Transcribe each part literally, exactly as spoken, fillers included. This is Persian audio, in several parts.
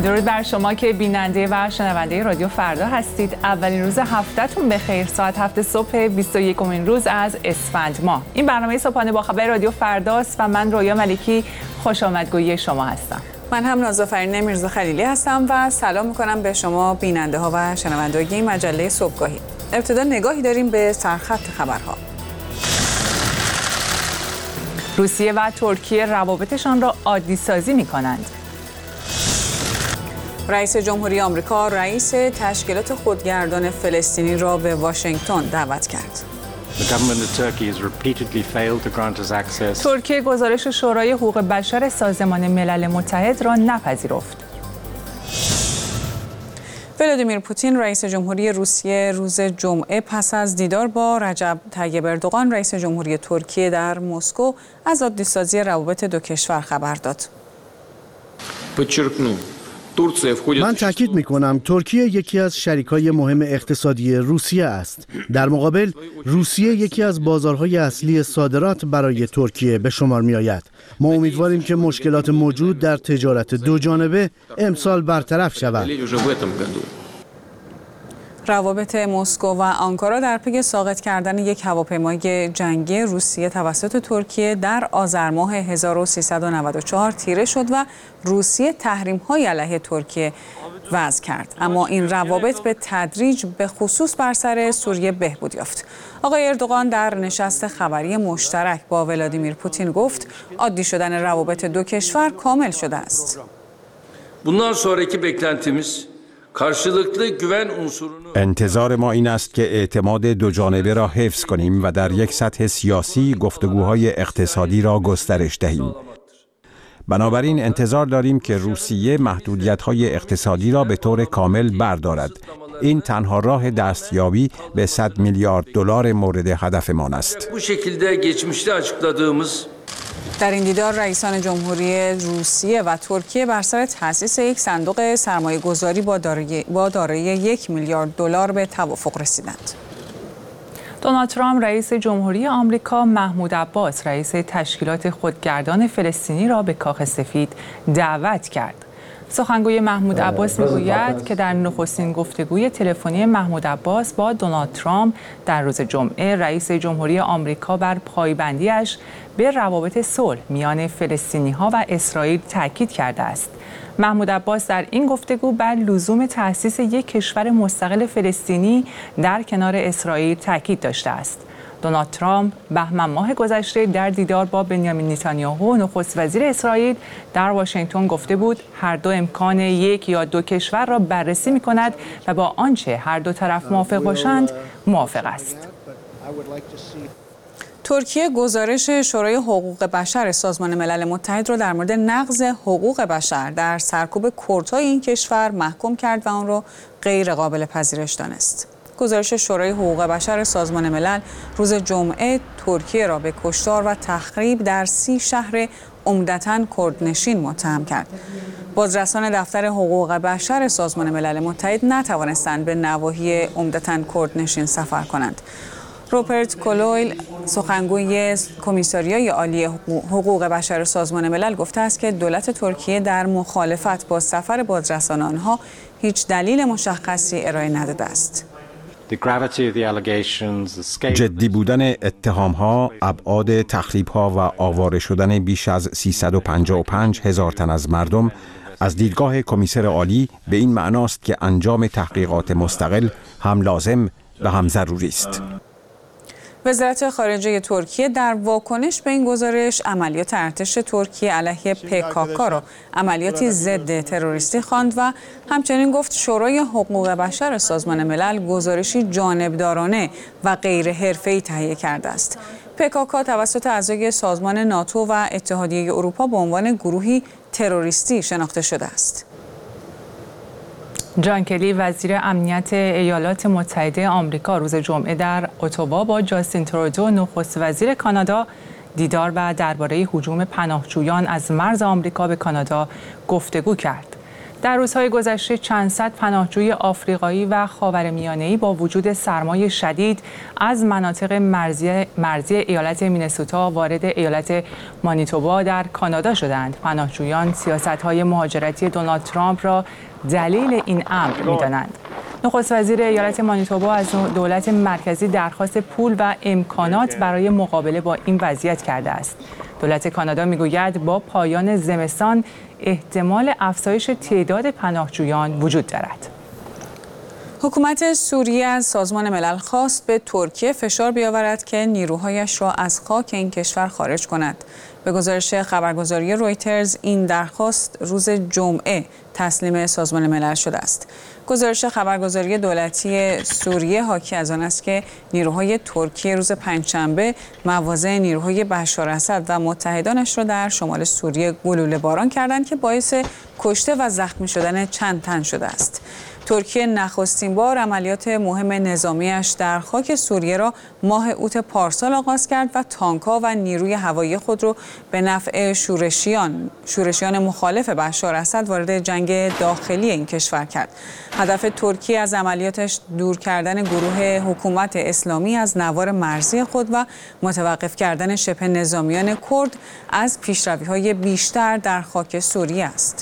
درود بر شما که بیننده و شنونده رادیو فردا هستید. اولین روز هفته‌تون بخیر. ساعت هفت صبح بیست و یکمین روز از اسفند ماه. این برنامه صبحانه با خبر رادیو فرداست و من رویا ملکی خوش آمدگویی شما هستم. من هم نازافرین میرزا خلیلی هستم و سلام میکنم به شما بیننده ها و شنونده این مجله صبحگاهی. ابتدا نگاهی داریم به سرخط خبرها. روسیه و ترکیه روابطشان را عادی سازی می‌کنند. رئیس جمهوری آمریکا رئیس تشکیلات خودگردان فلسطینی را به واشنگتن دعوت کرد. ترکیه گزارش شورای حقوق بشر سازمان ملل متحد را نپذیرفت. ولادیمیر پوتین رئیس جمهوری روسیه روز جمعه پس از دیدار با رجب طیب اردوغان رئیس جمهوری ترکیه در مسکو از عادی‌سازی روابط دو کشور خبر داد. من تاکید می‌کنم ترکیه یکی از شریکای مهم اقتصادی روسیه است. در مقابل روسیه یکی از بازارهای اصلی صادرات برای ترکیه به شمار می‌آید. ما امیدواریم که مشکلات موجود در تجارت دو جانبه امسال برطرف شود. روابط مسکو و آنکارا در پی ساقط کردن یک هواپیمای جنگی روسیه توسط ترکیه در آذر ماه هزار و سیصد و نود و چهار تیره شد و روسیه تحریم‌های علیه ترکیه وضع کرد. اما این روابط به تدریج به خصوص بر سر سوریه بهبود یافت. آقای اردوغان در نشست خبری مشترک با ولادیمیر پوتین گفت عادی شدن روابط دو کشور کامل شده است. Bundan sonraki beklentimiz انتظار ما این است که اعتماد دو جانبه را حفظ کنیم و در یک سطح سیاسی گفتگوهای اقتصادی را گسترش دهیم. بنابراین انتظار داریم که روسیه محدودیت‌های اقتصادی را به طور کامل بردارد. این تنها راه دستیابی به صد میلیارد دلار مورد هدفمان است. Bu şekilde geçmişte açıkladığımız در این دیدار رئیسان جمهوری روسیه و ترکیه بر سر تأسیس یک صندوق سرمایه گذاری با دارایی با دارایی یک میلیارد دلار به توافق رسیدند. دونالد ترامپ رئیس جمهوری آمریکا محمود عباس رئیس تشکیلات خودگردان فلسطینی را به کاخ سفید دعوت کرد. سخنگوی محمود عباس میگوید که در نخستین گفتگوی تلفنی محمود عباس با دونالد ترامپ در روز جمعه رئیس جمهوری آمریکا بر پایبندیش به روابط صلح میان فلسطینی‌ها و اسرائیل تاکید کرده است. محمود عباس در این گفتگو بر لزوم تأسیس یک کشور مستقل فلسطینی در کنار اسرائیل تاکید داشته است. دونالد ترامپ بهمن ماه گذشته در دیدار با بنیامین نتانیاهو نخست وزیر اسرائیل در واشنگتن گفته بود هر دو امکان یک یا دو کشور را بررسی می‌کند و با آنچه هر دو طرف موافق باشند موافق است. ترکیه گزارش شورای حقوق بشر سازمان ملل متحد را در مورد نقض حقوق بشر در سرکوب کردهای این کشور محکوم کرد و آن را غیر قابل پذیرش دانست. گزارش شورای حقوق بشر سازمان ملل روز جمعه ترکیه را به کشتار و تخریب در سی شهر عمدتاً کردنشین متهم کرد. بازرسان دفتر حقوق بشر سازمان ملل متحد نتوانستند به نواحی عمدتاً کردنشین سفر کنند. روپرت کولویل سخنگوی کمیساریای عالی حقوق بشر سازمان ملل گفته است که دولت ترکیه در مخالفت با سفر بازرسان آنها هیچ دلیل مشخصی ارائه نداده است. جدی بودن اتهام‌ها، ابعاد تخریب‌ها و آواره شدن بیش از سیصد و پنجاه و پنج هزار تن از مردم از دیدگاه کمیسر عالی به این معناست که انجام تحقیقات مستقل هم لازم و هم ضروری است. وزارت خارجه ترکیه در واکنش به این گزارش عملیات ارتش ترکیه علیه پک‌ک را عملیاتی ضد تروریستی خواند و همچنین گفت شورای حقوق بشر سازمان ملل گزارشی جانبدارانه و غیر حرفه‌ای تهیه کرده است. پک‌ک توسط اعضای سازمان ناتو و اتحادیه اروپا به عنوان گروهی تروریستی شناخته شده است. جان کلی وزیر امنیت ایالات متحده آمریکا روز جمعه در اتووا با جاستین ترودو نخست وزیر کانادا دیدار و درباره هجوم پناهجویان از مرز آمریکا به کانادا گفتگو کرد. در روزهای گذشته چند صد پناهجوی آفریقایی و خاورمیانه‌ای با وجود سرمای شدید از مناطق مرزی مرزی ایالت مینسوتا وارد ایالت مانیتوبا در کانادا شدند. پناهجویان سیاست‌های مهاجرتی دونالد ترامپ را دلیل این امر می‌دانند. نخست وزیر ایالت مانیتوبا از دولت مرکزی درخواست پول و امکانات برای مقابله با این وضعیت کرده است. دولت کانادا میگوید با پایان زمستان احتمال افزایش تعداد پناهجویان وجود دارد. حکومت سوریه از سازمان ملل خواست به ترکیه فشار بیاورد که نیروهایش را از خاک این کشور خارج کند. به گزارش خبرگزاری رویترز این درخواست روز جمعه تسلیم سازمان ملل شده است. گزارش خبرگزاری دولتی سوریه حاکی از آن است که نیروهای ترکیه روز پنجشنبه مواضع نیروهای بشار اسد و متحدانش را در شمال سوریه گلوله باران کردند که باعث کشته و زخمی شدن چند تن شده است. ترکیه نخستین بار عملیات مهم نظامیش در خاک سوریه را ماه اوت پارسال آغاز کرد و تانک‌ها و نیروی هوایی خود را به نفع شورشیان شورشیان مخالف بشار اسد وارد جنگ داخلی این کشور کرد. هدف ترکیه از عملیاتش دور کردن گروه حکومت اسلامی از نوار مرزی خود و متوقف کردن شبه نظامیان کرد از پیشروی‌های بیشتر در خاک سوریه است.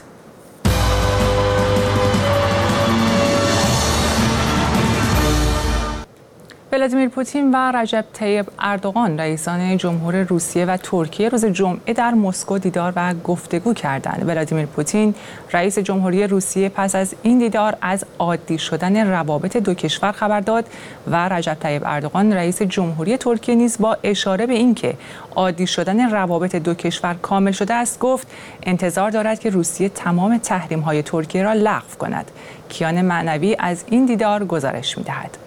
ولادیمیر پوتین و رجب طیب اردوغان رئیسان جمهور روسیه و ترکیه روز جمعه در مسکو دیدار و گفتگو کردند. ولادیمیر پوتین رئیس جمهوری روسیه پس از این دیدار از عادی شدن روابط دو کشور خبر داد و رجب طیب اردوغان رئیس جمهوری ترکیه نیز با اشاره به اینکه عادی شدن روابط دو کشور کامل شده است گفت انتظار دارد که روسیه تمام تحریم‌های ترکیه را لغو کند. کیان معنوی از این دیدار گزارش می‌دهد.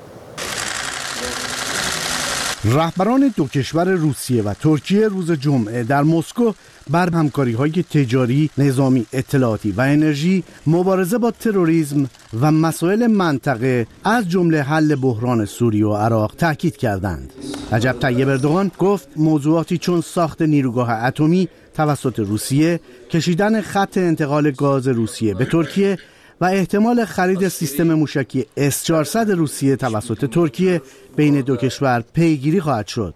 رهبران دو کشور روسیه و ترکیه روز جمعه در مسکو بر همکاری‌های تجاری، نظامی، اطلاعاتی و انرژی، مبارزه با تروریسم و مسائل منطقه از جمله حل بحران سوریه و عراق تاکید کردند. رجب طیب اردوغان گفت موضوعاتی چون ساخت نیروگاه اتمی توسط روسیه، کشیدن خط انتقال گاز روسیه به ترکیه و احتمال خرید سیستم موشکی اس چهارصد روسیه توسط ترکیه بین دو کشور پیگیری خواهد شد.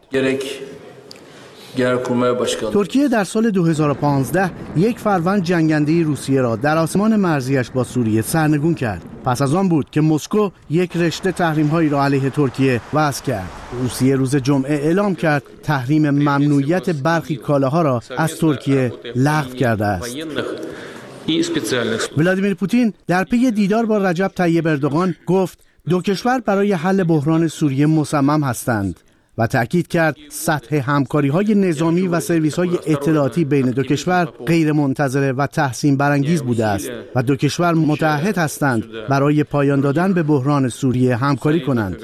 ترکیه در سال دو هزار و پانزده یک فروند جنگنده روسیه را در آسمان مرزیش با سوریه سرنگون کرد. پس از آن بود که مسکو یک رشته تحریم‌هایی را علیه ترکیه وضع کرد. روسیه روز جمعه اعلام کرد تحریم ممنوعیت برخی کالاها را از ترکیه لغو کرده است. ولادیمیر پوتین در پی دیدار با رجب طیب اردوغان گفت دو کشور برای حل بحران سوریه مصمم هستند و تأکید کرد سطح همکاری‌های نظامی و سرویس‌های اطلاعاتی بین دو کشور غیر منتظره و تحسین برانگیز بوده است و دو کشور متعهد هستند برای پایان دادن به بحران سوریه همکاری کنند.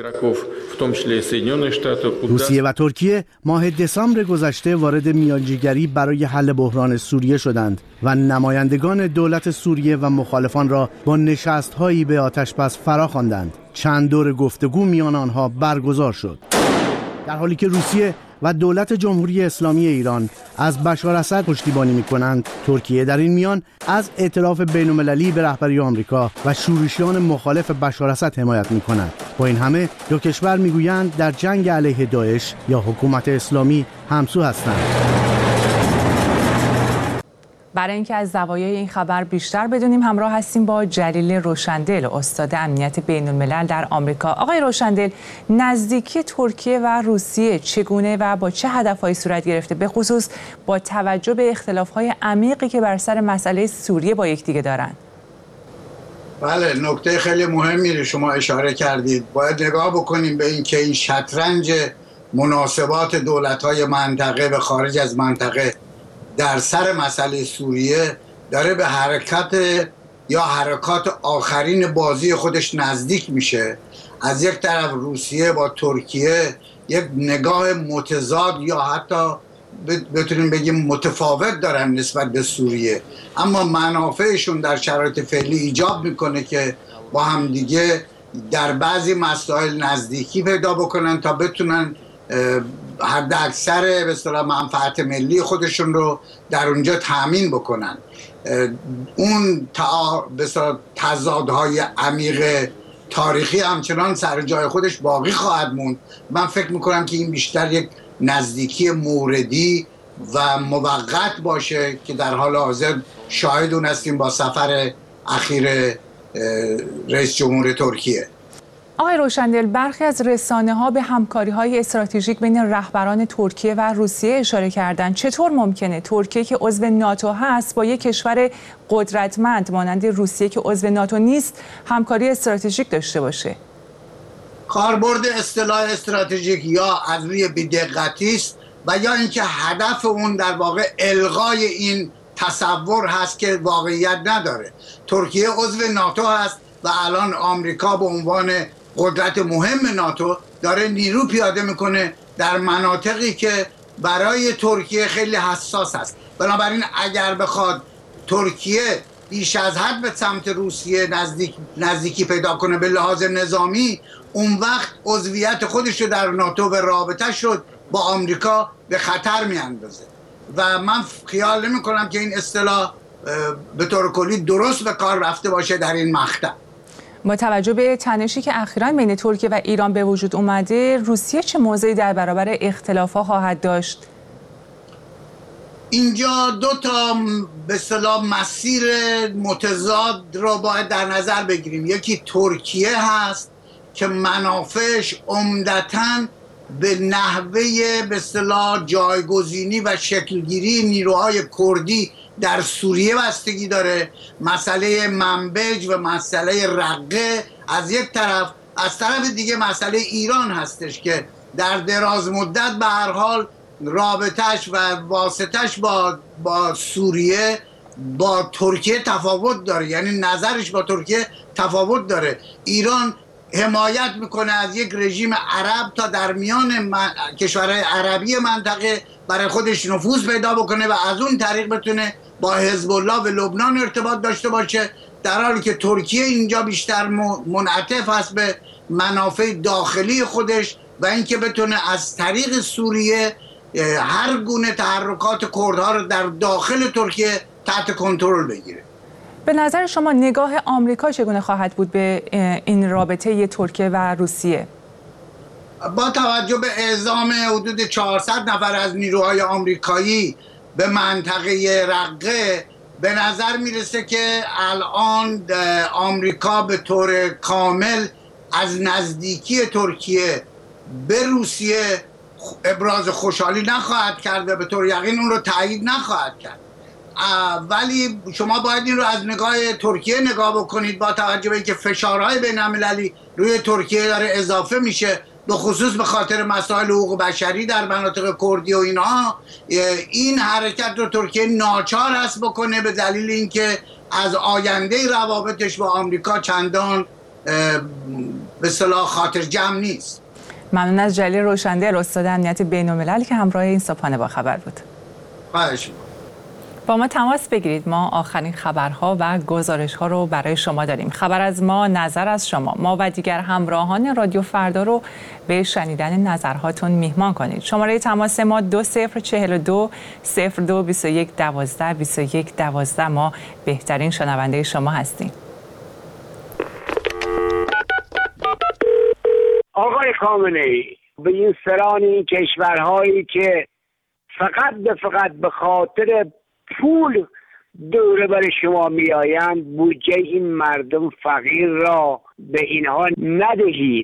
روسیه و ترکیه ماه دسامبر گذشته وارد میانجیگری برای حل بحران سوریه شدند و نمایندگان دولت سوریه و مخالفان را با نشست‌هایی به آتش‌بس فراخواندند. چند دور گفتگو میان آنها برگزار شد. در حالی که روسیه و دولت جمهوری اسلامی ایران از بشار اسد پشتیبانی می‌کنند، ترکیه در این میان از ائتلاف بین‌المللی به رهبری آمریکا و شورشیان مخالف بشار اسد حمایت می‌کند. با این همه دو کشور می‌گویند در جنگ علیه داعش یا حکومت اسلامی همسو هستند. برای اینکه از زوایای این خبر بیشتر بدونیم همراه هستیم با جلیل روشندل، استاد امنیت بین‌الملل در آمریکا. آقای روشندل، نزدیکی ترکیه و روسیه چگونه و با چه هدفهایی صورت گرفته، به خصوص با توجه به اختلاف‌های عمیقی که بر سر مسئله سوریه با یکدیگه دارند؟ بله، نکته خیلی مهمی رو شما اشاره کردید. باید نگاه بکنیم به این که این شطرنج مناسبات دولت‌های منطقه و خارج از منطقه در سر مسئله سوریه داره به حرکت یا حرکات آخرین بازی خودش نزدیک میشه. از یک طرف روسیه با ترکیه یک نگاه متضاد یا حتی بتونیم بگیم متفاوت دارن نسبت به سوریه، اما منافعشون در شرایط فعلی ایجاب میکنه که با هم دیگه در بعضی مسائل نزدیکی پیدا بکنن تا بتونن حد اکثر به اصطلاح منفعت ملی خودشون رو در اونجا تأمین بکنن. اون به اصطلاح تضادهای عمیق تاریخی همچنان سر جای خودش باقی خواهد موند. من فکر میکنم که این بیشتر یک نزدیکی موردی و موقت باشه که در حال حاضر شاهد اون هستیم با سفر اخیر رئیس جمهور ترکیه. آقای روشندل، برخی از رسانه‌ها به همکاری‌های استراتژیک بین رهبران ترکیه و روسیه اشاره کردند. چطور ممکنه ترکیه که عضو ناتو هست با یک کشور قدرتمند مانند روسیه که عضو ناتو نیست همکاری استراتژیک داشته باشه؟ کاربرد اصطلاح استراتژیک یا از روی بی‌دقتی است و یا اینکه هدف اون در واقع الغای این تصور هست که واقعیت نداره. ترکیه عضو ناتو هست و الان آمریکا به عنوان قدرت مهم ناتو داره نیرو پیاده میکنه در مناطقی که برای ترکیه خیلی حساس است. بنابراین اگر بخواد ترکیه بیش از حد به سمت روسیه نزدیک نزدیکی پیدا کنه به لحاظ نظامی، اون وقت عضویت خودش رو در ناتو و رابطه شد با آمریکا به خطر میاندازه و من خیال نمی کنم که این اصطلاح به طور کلی درست به کار رفته باشه در این مقطع. با توجه به تنشی که اخیراً بین ترکیه و ایران به وجود اومده، روسیه چه موضعی در برابر اختلاف‌ها خواهد داشت؟ اینجا دو تا به اصطلاح مسیر متضاد رو باید در نظر بگیریم. یکی ترکیه هست که منافعش عمدتاً به نحوه به اصطلاح جایگزینی و شکلگیری نیروهای کردی در سوریه بستگی داره. مسئله منبج و مسئله رقه از یک طرف، از طرف دیگه مسئله ایران هستش که در دراز مدت به هر حال رابطش و واسطش با با سوریه با ترکیه تفاوت داره، یعنی نظرش با ترکیه تفاوت داره. ایران حمایت میکنه از یک رژیم عرب تا در میان من... کشورهای عربی منطقه برای خودش نفوذ پیدا بکنه و از اون طریق بتونه با حزب الله و لبنان ارتباط داشته باشه، در حالی که ترکیه اینجا بیشتر منعطف هست به منافع داخلی خودش و اینکه بتونه از طریق سوریه هر گونه تحرکات کردها رو در داخل ترکیه تحت کنترل بگیره. به نظر شما نگاه آمریکا چگونه خواهد بود به این رابطه ترکیه و روسیه؟ با توجه به اعزام حدود چهارصد نفر از نیروهای آمریکایی به منطقه رقه، به نظر میرسه که الان آمریکا به طور کامل از نزدیکی ترکیه به روسیه ابراز خوشحالی نخواهد کرد و به طور یقین اون رو تایید نخواهد کرد. ولی شما باید این رو از نگاه ترکیه نگاه بکنید. با توجه به اینکه فشارهای بین‌المللی روی ترکیه داره اضافه میشه، به خصوص به خاطر مسائل حقوق بشری در مناطق کردی و اینها، این حرکت رو ترکیه ناچار هست بکنه به دلیل اینکه از آینده روابطش با آمریکا چندان به اصطلاح خاطر جمع نیست. ممنون از جلیل روشندل، استاد امنیت بین‌الملل که همراه این صبحانه با خبر بود. خواهش می‌کنم. با ما تماس بگیرید، ما آخرین خبرها و گزارش‌ها رو برای شما داریم. خبر از ما، نظر از شما. ما و دیگر همراهان رادیو فردا رو به شنیدن نظرهاتون میهمان کنید. شماره تماس ما دو صفر چهل و دو صفر دو بیست و یک دوازده بیست و یک دوازده. ما بهترین شنونده شما هستیم. آقای خامنه‌ای، به این سران این کشورهایی که فقط به فقط به خاطر پول دوره بر شما می آیند، بودجه این مردم فقیر را به اینها ندهید.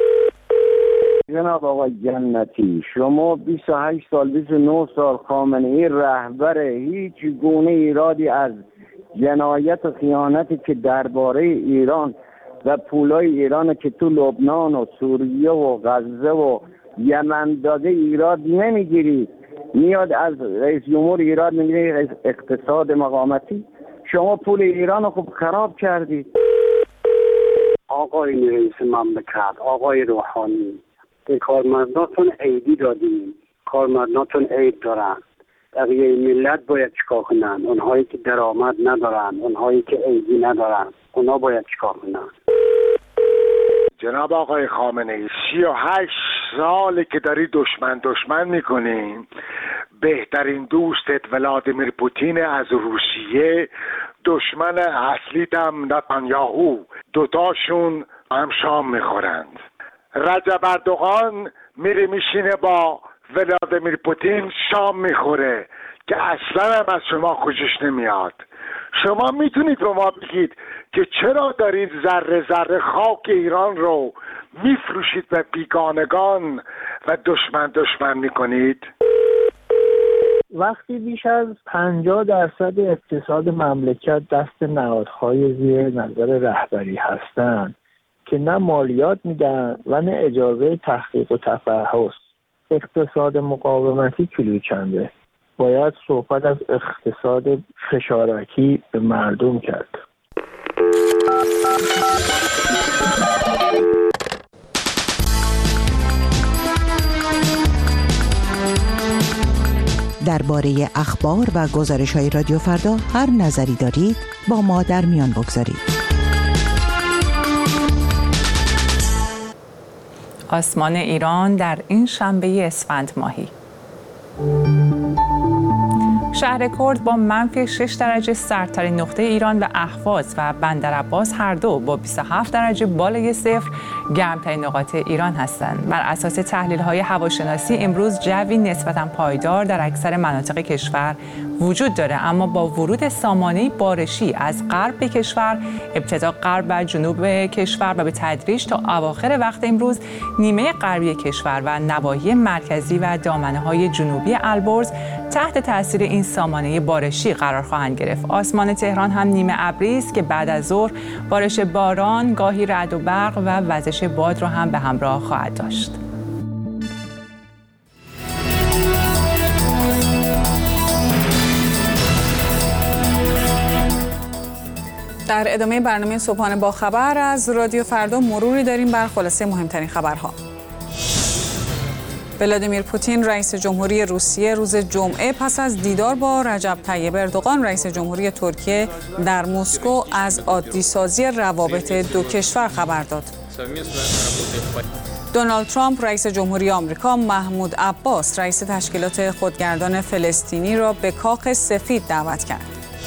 جناب آقای جنتی، شما بیست و هشت سال بیست و نه سال خامنه‌ای رهبر هیچ گونه ایرادی از جنایت و خیانتی که درباره ایران و پولای ایران که تو لبنان و سوریه و غزه و یمن داده ایراد نمیگیرید. میاد از رئیس جمهور ایران میگیره اقتصاد مقامتی. شما پول ایران رو خوب خراب کردید. آقای رئیس مملکت، آقای روحانی، به کارمنداتون عیدی دادیم، کارمنداتون عید دارن. بقیه ملت باید چیکار کنن؟ اونهایی که درآمد ندارن، اونهایی که عیدی ندارن، اونا باید چیکار کنن؟ جناب آقای خامنه‌ای، سی و هشت سالی که داری دشمن دشمن میکنی. بهترین دوستت ولادیمیر پوتین از روسیه، دشمن اصلیت هم نتانیاهو، دوتاشون هم شام میخورند. رجب اردوغان میره میشینه با ولادیمیر پوتین شام میخوره که اصلا هم از شما خوشش نمیاد. شما میتونید به ما بگید که چرا دارید ذره ذره خاک ایران رو میفروشید به بیگانگان و دشمن دشمن میکنید؟ وقتی بیش از پنجاه درصد اقتصاد مملکت دست نهادهای زیر نظر رهبری هستند که نه مالیات میدن و نه اجازه تحقیق و تفحص، اقتصاد مقاومتی کلوچنده. باید صحبت از اقتصاد فشارکی به مردم کرد. درباره اخبار و گزارش‌های رادیو فردا هر نظری دارید با ما در میان بگذارید. آسمان ایران در این شنبه اسفند ماهی. شهر کرد با منفی شش درجه سردترین نقطه ایران و اهواز و بندرعباس هر دو با بیست و هفت درجه بالای صفر گرمترین نقاط ایران هستند. بر اساس تحلیل‌های هواشناسی امروز جوی نسبتاً پایدار در اکثر مناطق کشور وجود داره، اما با ورود سامانه‌ای بارشی از غرب به کشور، ابتدا غرب و جنوب کشور و به تدریج تا اواخر وقت امروز نیمه غربی کشور و نواحی مرکزی و دامنه‌های جنوبی البرز تحت تاثیر این سامانه بارشی قرار خواهند گرفت. آسمان تهران هم نیمه ابری است که بعد از ظهر بارش باران، گاهی رعد و برق و وزش باد را هم به همراه خواهد داشت. در ادامه برنامه صبحانه با خبر از رادیو فردا مروری داریم بر خلاصه مهمترین خبرها. ولادیمیر پوتین رئیس جمهوری روسیه روز جمعه پس از دیدار با رجب طیب اردوغان رئیس جمهوری ترکیه در مسکو از عادی‌سازی روابط دو کشور خبر داد. دونالد ترامپ رئیس جمهوری آمریکا محمود عباس رئیس تشکیلات خودگردان فلسطینی را به کاخ سفید دعوت کرد.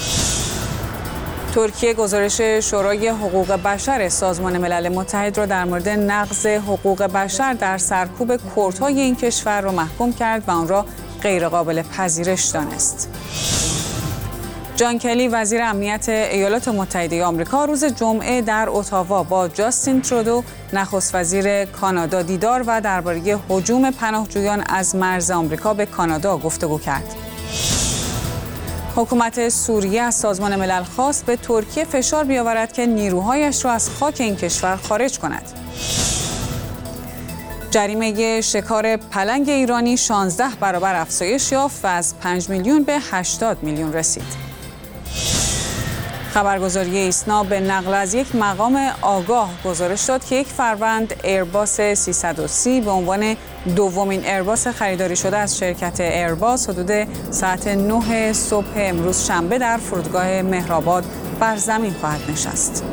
ترکیه گزارش شورای حقوق بشر سازمان ملل متحد را در مورد نقض حقوق بشر در سرکوب کردهای این کشور را محکوم کرد و آن را غیرقابل پذیرش دانست. جان کلی وزیر امنیت ایالات متحده آمریکا روز جمعه در اتاوا با جاستین ترودو نخست وزیر کانادا دیدار و درباره هجوم پناهجویان از مرز آمریکا به کانادا گفتگو کرد. حکومت سوریه از سازمان ملل خواست به ترکیه فشار بیاورد که نیروهایش را از خاک این کشور خارج کند. جریمه شکار پلنگ ایرانی شانزده برابر افزایش یافت و از پنج میلیون به هشتاد میلیون رسید. خبرگزاری ایسنا به نقل از یک مقام آگاه گزارش داد که یک فروند ایرباس سیصد و سی به عنوان دومین ایرباس خریداری شده از شرکت ایرباس حدود ساعت نه صبح امروز شنبه در فرودگاه مهرآباد بر زمین خواهد نشست.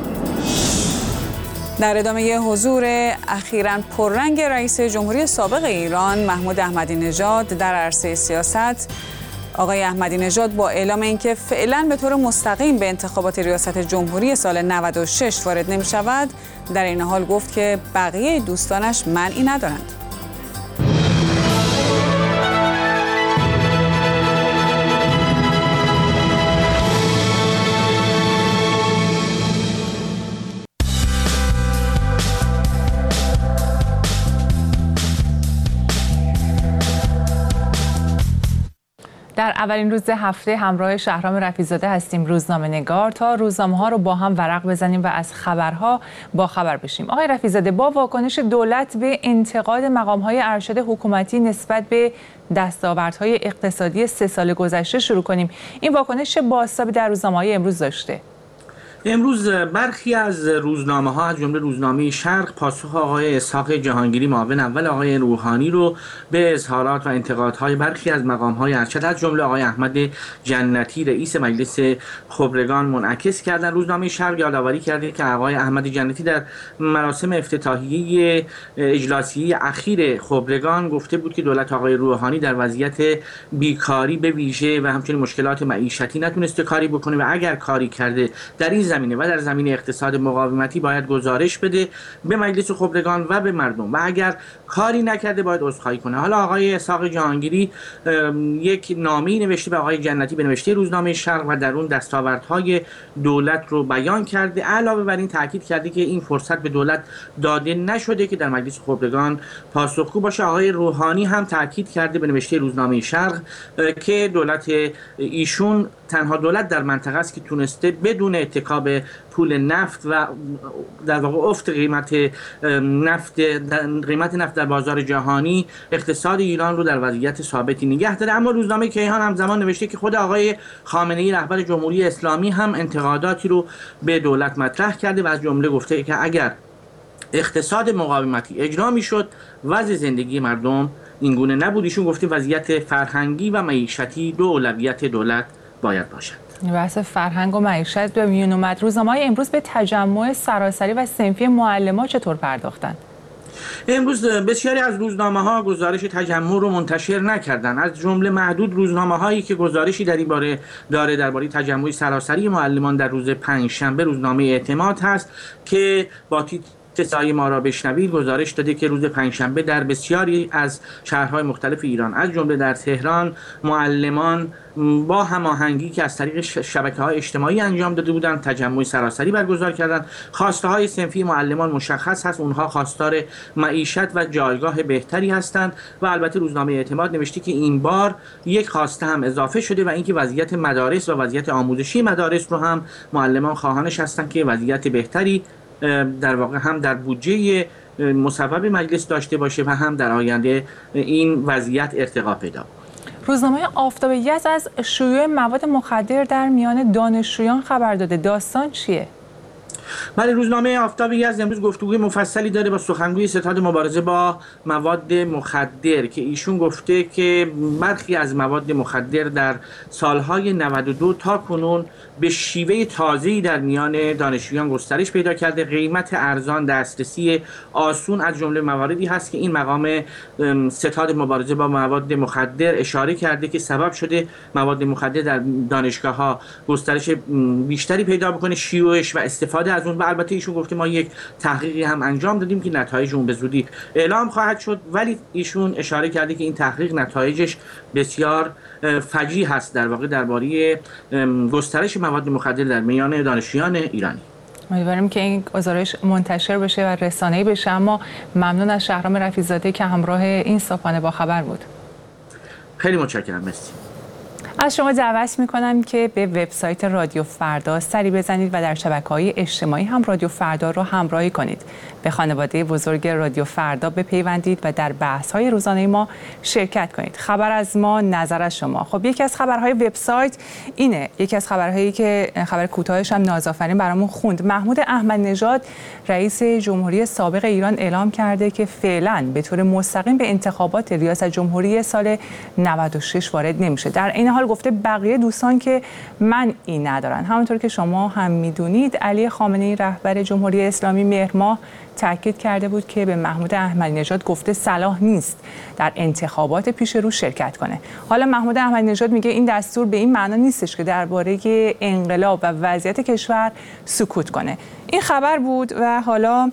در ادامه حضور اخیراً پررنگ رئیس جمهوری سابق ایران محمود احمدی نژاد در عرصه سیاست، آقای احمدی نژاد با اعلام اینکه فعلاً به طور مستقیم به انتخابات ریاست جمهوری سال نود و شش وارد نمی شود، در این حال گفت که بقیه دوستانش مانعی ندارند. در اولین روز هفته همراه شهرام رفیع‌زاده هستیم، روزنامه‌نگار، تا روزنامه‌ها رو با هم ورق بزنیم و از خبرها با خبر بشیم. آقای رفیع‌زاده، با واکنش دولت به انتقاد مقام‌های ارشد حکومتی نسبت به دستاوردهای اقتصادی سه سال گذشته شروع کنیم. این واکنش چه بازتابی در روزنامه‌های امروز داشته؟ امروز برخی از روزنامه ها از جمله روزنامه شرق پاسخ آقای اسحاق جهانگیری معاون اول آقای روحانی رو به اظهارات و انتقادهای برخی از مقام های ارشد از جمله آقای احمد جنتی رئیس مجلس خبرگان منعکس کردن. روزنامه شرق یادآوری کرده که آقای احمد جنتی در مراسم افتتاحیه اجلاسی اخیر خبرگان گفته بود که دولت آقای روحانی در وضعیت بیکاری به ویژه و همچنین مشکلات معیشتی نتونسته کاری بکنه و اگر کاری کرده در این زمینه و در زمینه اقتصاد مقاومتی باید گزارش بده به مجلس خبرگان و به مردم و اگر کاری نکرده باید عذرخواهی کنه. حالا آقای اسحاق جهانگیری یک نامه‌ای نوشته به آقای جنتی به نوشته روزنامه شرق و در اون دستاوردهای دولت رو بیان کرده. علاوه بر این تاکید کرده که این فرصت به دولت داده نشده که در مجلس خبرگان پاسخگو باشه. آقای روحانی هم تاکید کرده به نوشته روزنامه شرق که دولت ایشون تنها دولت در منطقه است که تونسته بدون اتکا به پول نفت و در واقع افت قیمت نفت قیمت نفت در بازار جهانی اقتصاد ایران رو در وضعیت ثابتی نگه داره. اما روزنامه کیهان همزمان نوشته که خود آقای خامنه‌ای رهبر جمهوری اسلامی هم انتقاداتی رو به دولت مطرح کرده و از جمله گفته که اگر اقتصاد مقاومتی اجرا میشد وضع زندگی مردم اینگونه نبود. ایشون گفته وضعیت فرهنگی و معیشتی دو اولویت دولت باید باشد. بحث فرهنگ و معیشت به میون اومد. روزنامه‌های امروز به تجمع سراسری و صنفی معلمان چطور پرداختند؟ امروز بسیاری از روزنامه‌ها گزارش تجمع رو منتشر نکردند. از جمله معدود روزنامه‌هایی که گزارشی در این باره داره درباره تجمع سراسری معلمان در روز پنجشنبه روزنامه اعتماد هست که با سایه ما را بشنوید گزارش داده که روز پنجشنبه در بسیاری از شهرهای مختلف ایران از جمله در تهران معلمان با هماهنگی که از طریق شبکه‌های اجتماعی انجام داده بودند تجمع سراسری برگزار کردند. خواسته‌های صنفی معلمان مشخص هست، اونها خواستار معیشت و جایگاه بهتری هستند و البته روزنامه اعتماد نوشته که این بار یک خواسته هم اضافه شده و اینکه وضعیت مدارس و وضعیت آموزشی مدارس رو هم معلمان خواهانش هستند که وضعیت بهتری در واقع هم در بودجه مصوب مجلس داشته باشه و هم در آینده این وضعیت ارتقا پیدا کنه. روزنامه آفتاب یزد از شیوع مواد مخدر در میان دانشجویان خبر داده. داستان چیه؟ بله، روزنامه آفتاب یزد امروز گفتگوی مفصلی داره با سخنگوی ستاد مبارزه با مواد مخدر که ایشون گفته که برخی از مواد مخدر در سالهای نود و دو تا کنون به شیوه تازه‌ای در میان دانشجویان گسترش پیدا کرده. قیمت ارزان، دسترسی آسون از جمله مواردی هست که این مقام ستاد مبارزه با مواد مخدر اشاره کرده که سبب شده مواد مخدر در دانشگاه‌ها گسترش بیشتری پیدا بکنه، شیوعش و استفاده از اون. و البته ایشون گفته ما یک تحقیقی هم انجام دادیم که نتایج اون به زودی اعلام خواهد شد، ولی ایشون اشاره کرده که این تحقیق نتایجش بسیار فجیع هست در واقع درباره گسترش مواد مخدر در میان دانشجویان ایرانی. امیدواریم که این گزارش منتشر بشه و رسانه‌ای بشه. اما ممنون از شهرام رفیع‌زاده که همراه این صبحانه با خبر بود. خیلی متشکرم. مرسی. از شما دعوت میکنم که به وبسایت رادیو فردا سری بزنید و در شبکه‌های اجتماعی هم رادیو فردا رو همراهی کنید. به خانواده بزرگ رادیو فردا بپیوندید و در بحث‌های روزانه ما شرکت کنید. خبر از ما، نظر از شما. خب یکی از خبرهای وبسایت اینه، یکی از خبرهایی که خبر کوتاهش هم نازآفرین برامون خوند. محمود احمدی نژاد رئیس جمهوری سابق ایران اعلام کرده که فعلا به طور مستقیم به انتخابات ریاست جمهوری سال نود و شش وارد نمیشه. در این حال گفته بقیه دوستان که منعی ندارن. همونطور که شما هم میدونید علی خامنه‌ای رهبر جمهوری اسلامی مهر ماه تاکید کرده بود که به محمود احمدی نژاد گفته صلاح نیست در انتخابات پیش رو شرکت کنه. حالا محمود احمدی نژاد میگه این دستور به این معنا نیستش که درباره انقلاب و وضعیت کشور سکوت کنه. این خبر بود و حالا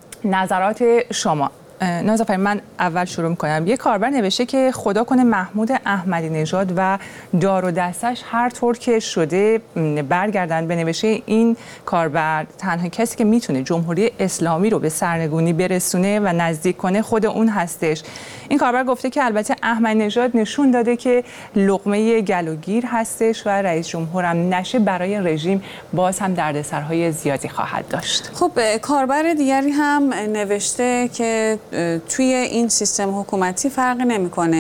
نظرات شما. نازافرین، من اول شروع می‌کنم. یه کاربر نوشته که خدا کنه محمود احمدی نژاد و دار و دستش هر طور که شده برگردن به نوشته این کاربر. تنها کسی که میتونه جمهوری اسلامی رو به سرنگونی برسونه و نزدیک کنه خود اون هستش. این کاربر گفته که البته احمدی نژاد نشون داده که لقمه گلوگیر هستش و رئیس جمهورم نشه برای رژیم باز هم دردسرهای زیادی خواهد داشت. خب کاربر دیگری هم نوشته که توی این سیستم حکومتی فرقی نمیکنه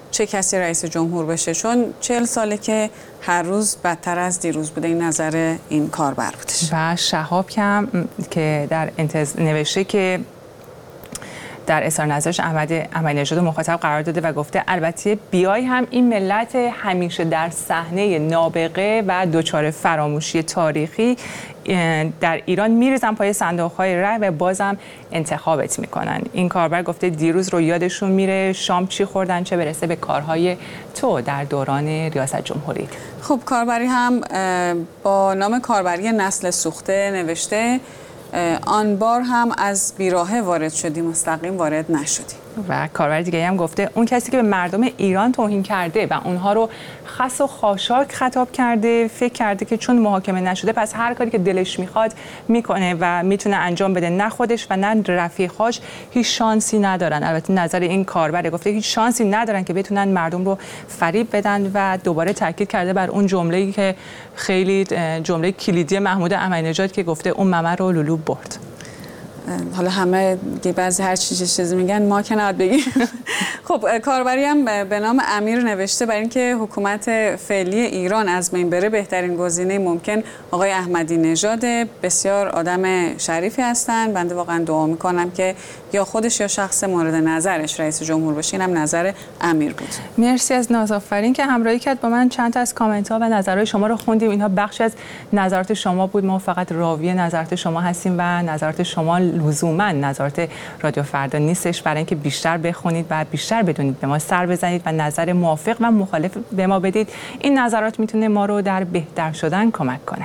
چه کسی رئیس جمهور بشه، چون چهل ساله که هر روز بدتر از دیروز بوده. این نظر این کاربر بودش. و شهاب کم که در انتظ... نوشته که در اظهار نظرش احمد احمدی نژاد مخاطب قرار داده و گفته البته بیای هم این ملت همیشه در صحنه نابغه و دچار فراموشی تاریخی در ایران میریزن پای صندوق‌های رای و بازم انتخابت میکنن. این کاربر گفته دیروز رو یادشون میره شام چی خوردن، چه برسه به کارهای تو در دوران ریاست جمهوری. خب کاربری هم با نام کاربری نسل سوخته نوشته آن بار هم از بیراهه وارد شدی، مستقیم وارد نشدی. و کاربر دیگه هم گفته اون کسی که به مردم ایران توهین کرده و اونها رو خس و خاشاک خطاب کرده فکر کرده که چون محاکمه نشده پس هر کاری که دلش میخواد میکنه و میتونه انجام بده، نه خودش و نه رفیقاش هیچ شانسی ندارن. البته نظر این کاربر گفته هیچ شانسی ندارن که بتونن مردم رو فریب بدن و دوباره تاکید کرده بر اون جمله‌ای که خیلی جمله کلیدی محمود احمدی نژاد که گفته اون ممر رو لولو برد. حالا همه بعضی هر چیزی چیزی میگن ما که نباید بگیم. خب کاربری هم به نام امیر نوشته برای اینکه حکومت فعلی ایران از بین بره بهترین گزینه ممکن آقای احمدی نژاد. بسیار آدم شریفی هستن، بنده واقعا دعا میکنم که یا خودش یا شخص مورد نظرش رئیس جمهور بشه. اینم نظر امیر بود. مرسی از نازآفرین که همراهی کرد با من. چند تا از کامنت ها و نظرهای شما رو خوندیم. اینها بخش از نظرات شما بود، ما فقط راوی نظرات شما هستیم و نظرات شما لزوما نظرات رادیو فردا نیستش. برای اینکه بیشتر بخونید و بیشتر بدونید به ما سر بزنید و نظر موافق و مخالف به ما بدید، این نظرات میتونه ما رو در بهتر شدن کمک کنه.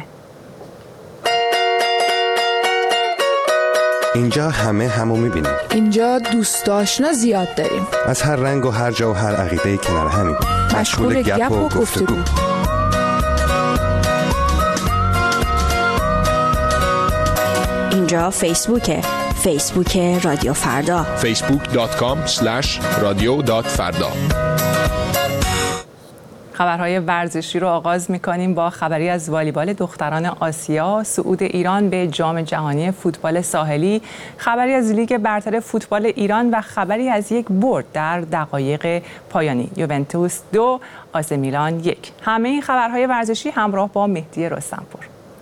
اینجا همه همو میبینیم. اینجا دوست آشنا زیاد داریم. از هر رنگ و هر جا و هر عقیده کنار همیم. مشغول گپ و گفتگو. اینجا فیسبوکه. فیسبوک رادیو فردا. فیسبوک دات کام اسلش رادیو دات فردا. خبرهای ورزشی رو آغاز می‌کنیم با خبری از والیبال دختران آسیا، صعود ایران به جام جهانی فوتبال ساحلی، خبری از لیگ برتر فوتبال ایران و خبری از یک برد در دقایق پایانی. یوونتوس دو، آز میلان یک. همه این خبرهای ورزشی همراه با مهدی رستمپور.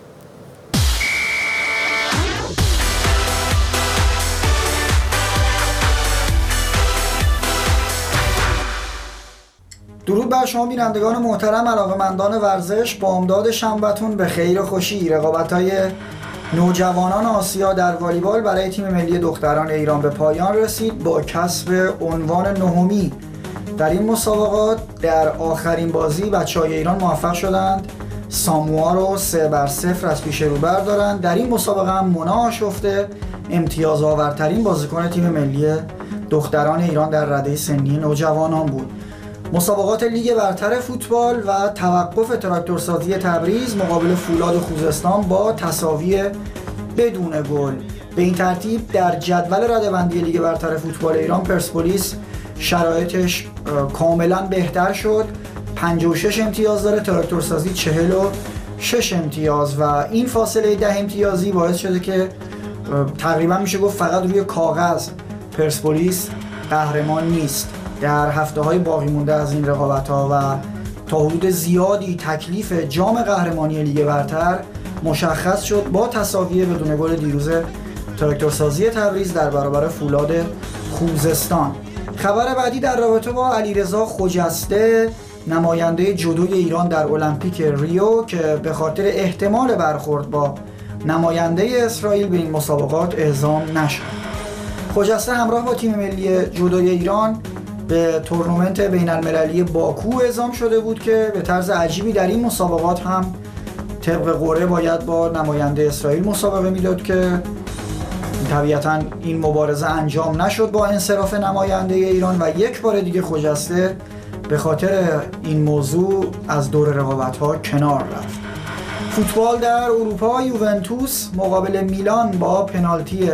درود بر شما بینندگان محترم، علاقه‌مندان ورزش. بامداد شنبه‌تون به خیر و خوشی. رقابت‌های نوجوانان آسیا در والیبال برای تیم ملی دختران ایران به پایان رسید با کسب عنوان نهمی در این مسابقات. در آخرین بازی بچه‌های ایران موفق شدند ساموا رو سه بر صفر از پیش رو بردارند. در این مسابقه هم مونا آشفته امتیاز آورترین بازیکن تیم ملی دختران ایران در رده سنی نوجوانان بود. مسابقات لیگ برتر فوتبال و توقف تراکتورسازی تبریز مقابل فولاد خوزستان با تساوی بدون گل. به این ترتیب در جدول رده‌بندی لیگ برتر فوتبال ایران پرسپولیس شرایطش کاملا بهتر شد، پنجاه و شش امتیاز داره، تراکتورسازی چهل و شش امتیاز و این فاصله ده امتیازی باعث شده که تقریبا میشه گفت فقط روی کاغذ پرسپولیس قهرمان نیست. در هفته‌های باقی مونده از این رقابت‌ها و تا حدود زیادی تکلیف جام قهرمانی لیگ برتر مشخص شد با تساوی بدون گل دیروز تراکتورسازی تبریز در برابر فولاد خوزستان. خبر بعدی در رابطه با علیرضا خجسته، نماینده جودوی ایران در المپیک ریو که به خاطر احتمال برخورد با نماینده اسرائیل به این مسابقات اعزام نشد. خجسته همراه با تیم ملی جودوی ایران به تورنمنت بین المللی باکو اعزام شده بود که به طرز عجیبی در این مسابقات هم طبق قرعه باید با نماینده اسرائیل مسابقه میداد که طبیعتاً این مبارزه انجام نشد با انصراف نماینده ایران و یک بار دیگه خجسته به خاطر این موضوع از دور رقابت‌ها کنار رفت. فوتبال در اروپا، یوونتوس مقابل میلان با پنالتی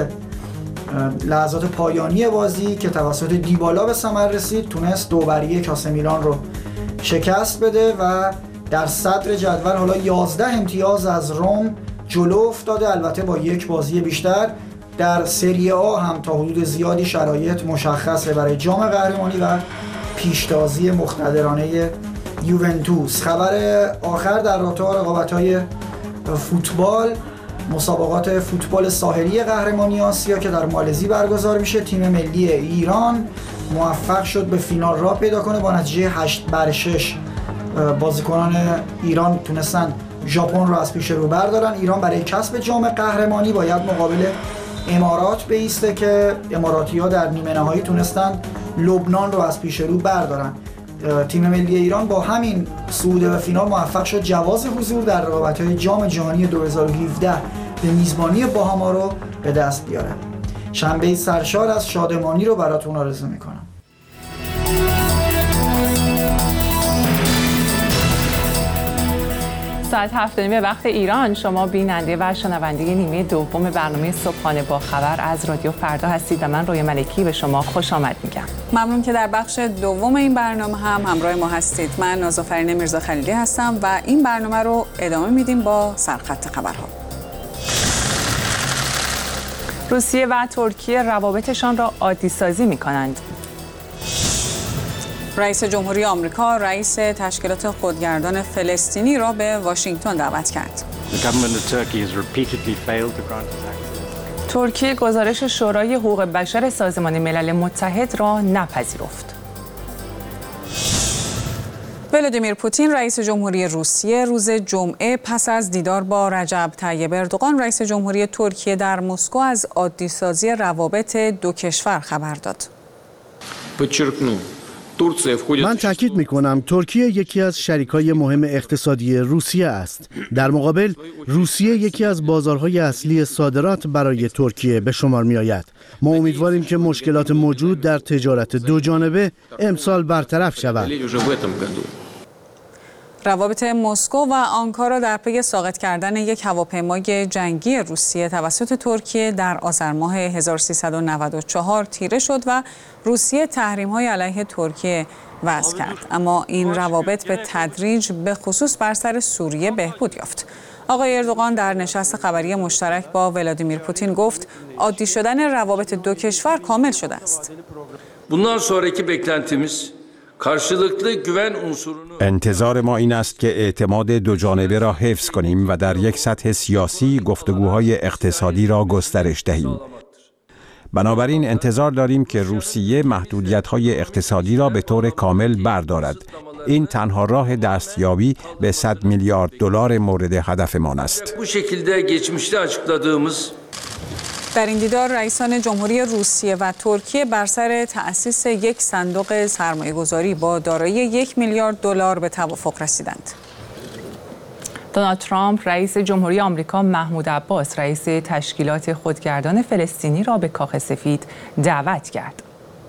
لحظات پایانی بازی که توسط دیبالا به ثمر رسید تونست دو بر یک آسه میلان رو شکست بده و در صدر جدول حالا یازده امتیاز از روم جلو افتاده، البته با یک بازی بیشتر. در سری آ هم تا حدود زیادی شرایط مشخصه برای جام قهرمانی و پیشتازی مقتدرانه یوونتوس. خبر آخر در رابطه با رقابت‌های فوتبال، مسابقات فوتبال ساحلی قهرمانی آسیا که در مالزی برگزار میشه، تیم ملی ایران موفق شد به فینال راه پیدا کنه با نتیجه هشت بر شش. بازیکنان ایران تونستن ژاپن رو از پیش رو بردارن. ایران برای کسب جام قهرمانی باید مقابل امارات بایسته که اماراتی‌ها در نیمه نهایی تونستن لبنان رو از پیش رو بردارن. تیم ملی ایران با همین صعود به فینال موفق شد جواز حضور در رقابت‌های جام جهانی دو هزار و هفده به میزبانی باهاما رو به دست بیاره. شنبه سرشار از شادمانی رو براتون آرزو میکنم. ساعت هفت و نیم وقت ایران شما بیننده و شنونده نیمه دوم برنامه صبحانه با خبر از رادیو فردا هستید و من رویا ملکی به شما خوش آمد میگم. ممنون که در بخش دوم این برنامه هم همراه ما هستید. من نازافرین میرزا خلیلی هستم و این برنامه رو ادامه میدیم با سرخط خبرها. روسیه و ترکیه روابطشان را عادی سازی میکنند. رئیس جمهوری آمریکا رئیس تشکیلات خودگردان فلسطینی را به واشنگتن دعوت کرد. ترکیه گزارش شورای حقوق بشر سازمان ملل متحد را نپذیرفت. ولادیمیر پوتین رئیس جمهوری روسیه روز جمعه پس از دیدار با رجب طیب اردوغان رئیس جمهوری ترکیه در مسکو از عادی‌سازی روابط دو کشور خبر داد. من تاکید می‌کنم ترکیه یکی از شریکای مهم اقتصادی روسیه است. در مقابل روسیه یکی از بازارهای اصلی صادرات برای ترکیه به شمار می‌آید. ما امیدواریم که مشکلات موجود در تجارت دو جانبه امسال برطرف شود. روابط مسکو و آنکارا در پی ساقط کردن یک هواپیمای جنگی روسیه توسط ترکیه در آذر ماه هزار و سیصد و نود و چهار تیره شد و روسیه تحریم‌های علیه ترکیه وضع کرد. اما این روابط به تدریج به خصوص بر سر سوریه بهبود یافت. آقای اردوغان در نشست خبری مشترک با ولادیمیر پوتین گفت عادی شدن روابط دو کشور کامل شده است. Bundan sonraki beklentimiz انتظار ما این است که اعتماد دو جانبه را حفظ کنیم و در یک سطح سیاسی گفتگوهای اقتصادی را گسترش دهیم. بنابراین انتظار داریم که روسیه محدودیت‌های اقتصادی را به طور کامل بردارد. این تنها راه دستیابی به صد میلیارد دلار مورد هدفمان است. Bu şekilde geçmişte açıkladığımız در این دیدار رئیسان جمهوری روسیه و ترکیه بر سر تأسیس یک صندوق سرمایه‌گذاری با دارایی یک میلیارد دلار به توافق رسیدند. دونالد ترامپ رئیس جمهوری آمریکا محمود عباس رئیس تشکیلات خودگردان فلسطینی را به کاخ سفید دعوت کرد.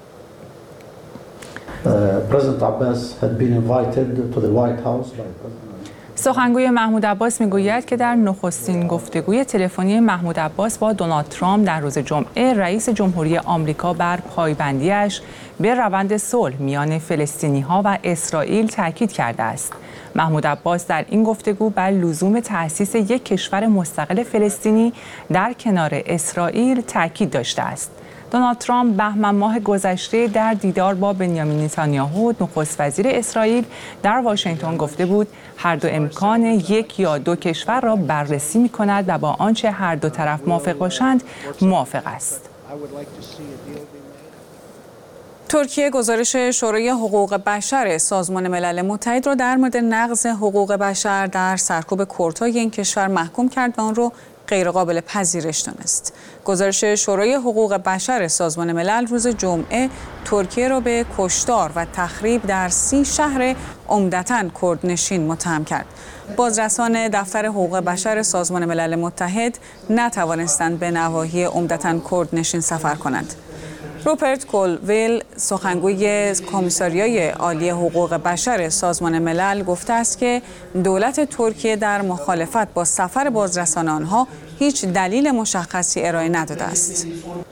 سخنگوی محمود عباس میگوید که در نخستین گفتگوی تلفنی محمود عباس با دونالد ترامپ در روز جمعه رئیس جمهوری آمریکا بر پایبندیش به روند صلح میان فلسطینی‌ها و اسرائیل تاکید کرده است. محمود عباس در این گفتگو بر لزوم تأسیس یک کشور مستقل فلسطینی در کنار اسرائیل تاکید داشته است. دونالد ترامپ بهمن ماه گذشته در دیدار با بنیامین نتانیاهو نخست وزیر اسرائیل در واشنگتن گفته بود هر دو امکان یک یا دو کشور را بررسی می‌کند و با آنچه هر دو طرف موافق باشند موافق است. ترکیه گزارش شورای حقوق بشر سازمان ملل متحد را در مورد نقض حقوق بشر در سرکوب کورتای این کشور محکوم کرد و آن را غیرقابل پذیرش دانست. گزارش شورای حقوق بشر سازمان ملل روز جمعه ترکیه را به کشتار و تخریب در سی شهر عمدتاً کردنشین متهم کرد. بازرسان دفتر حقوق بشر سازمان ملل متحد نتوانستند به نواحی عمدتاً کردنشین سفر کنند. روپرت کولویل سخنگوی کمیساریای عالی حقوق بشر سازمان ملل گفته است که دولت ترکیه در مخالفت با سفر بازرسان آنها هیچ دلیل مشخصی ارائه نداده است.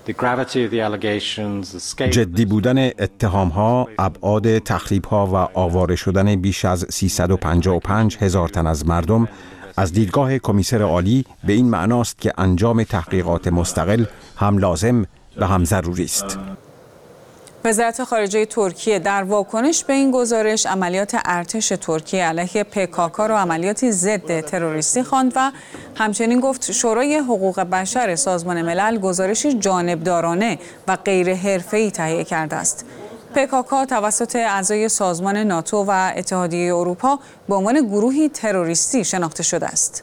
جدی بودن اتهام‌ها، ابعاد تخریب‌ها و آواره شدن بیش از سیصد و پنجاه و پنج هزار تن از مردم از دیدگاه کمیسر عالی به این معناست که انجام تحقیقات مستقل هم لازم و هم ضروری است. وزارت خارجه ترکیه در واکنش به این گزارش عملیات ارتش ترکیه علیه پک‌ک را عملیاتی ضد تروریستی خواند و همچنین گفت شورای حقوق بشر سازمان ملل گزارشی جانبدارانه و غیر حرفه‌ای تهیه کرده است. پک‌ک توسط اعضای سازمان ناتو و اتحادیه اروپا به عنوان گروهی تروریستی شناخته شده است.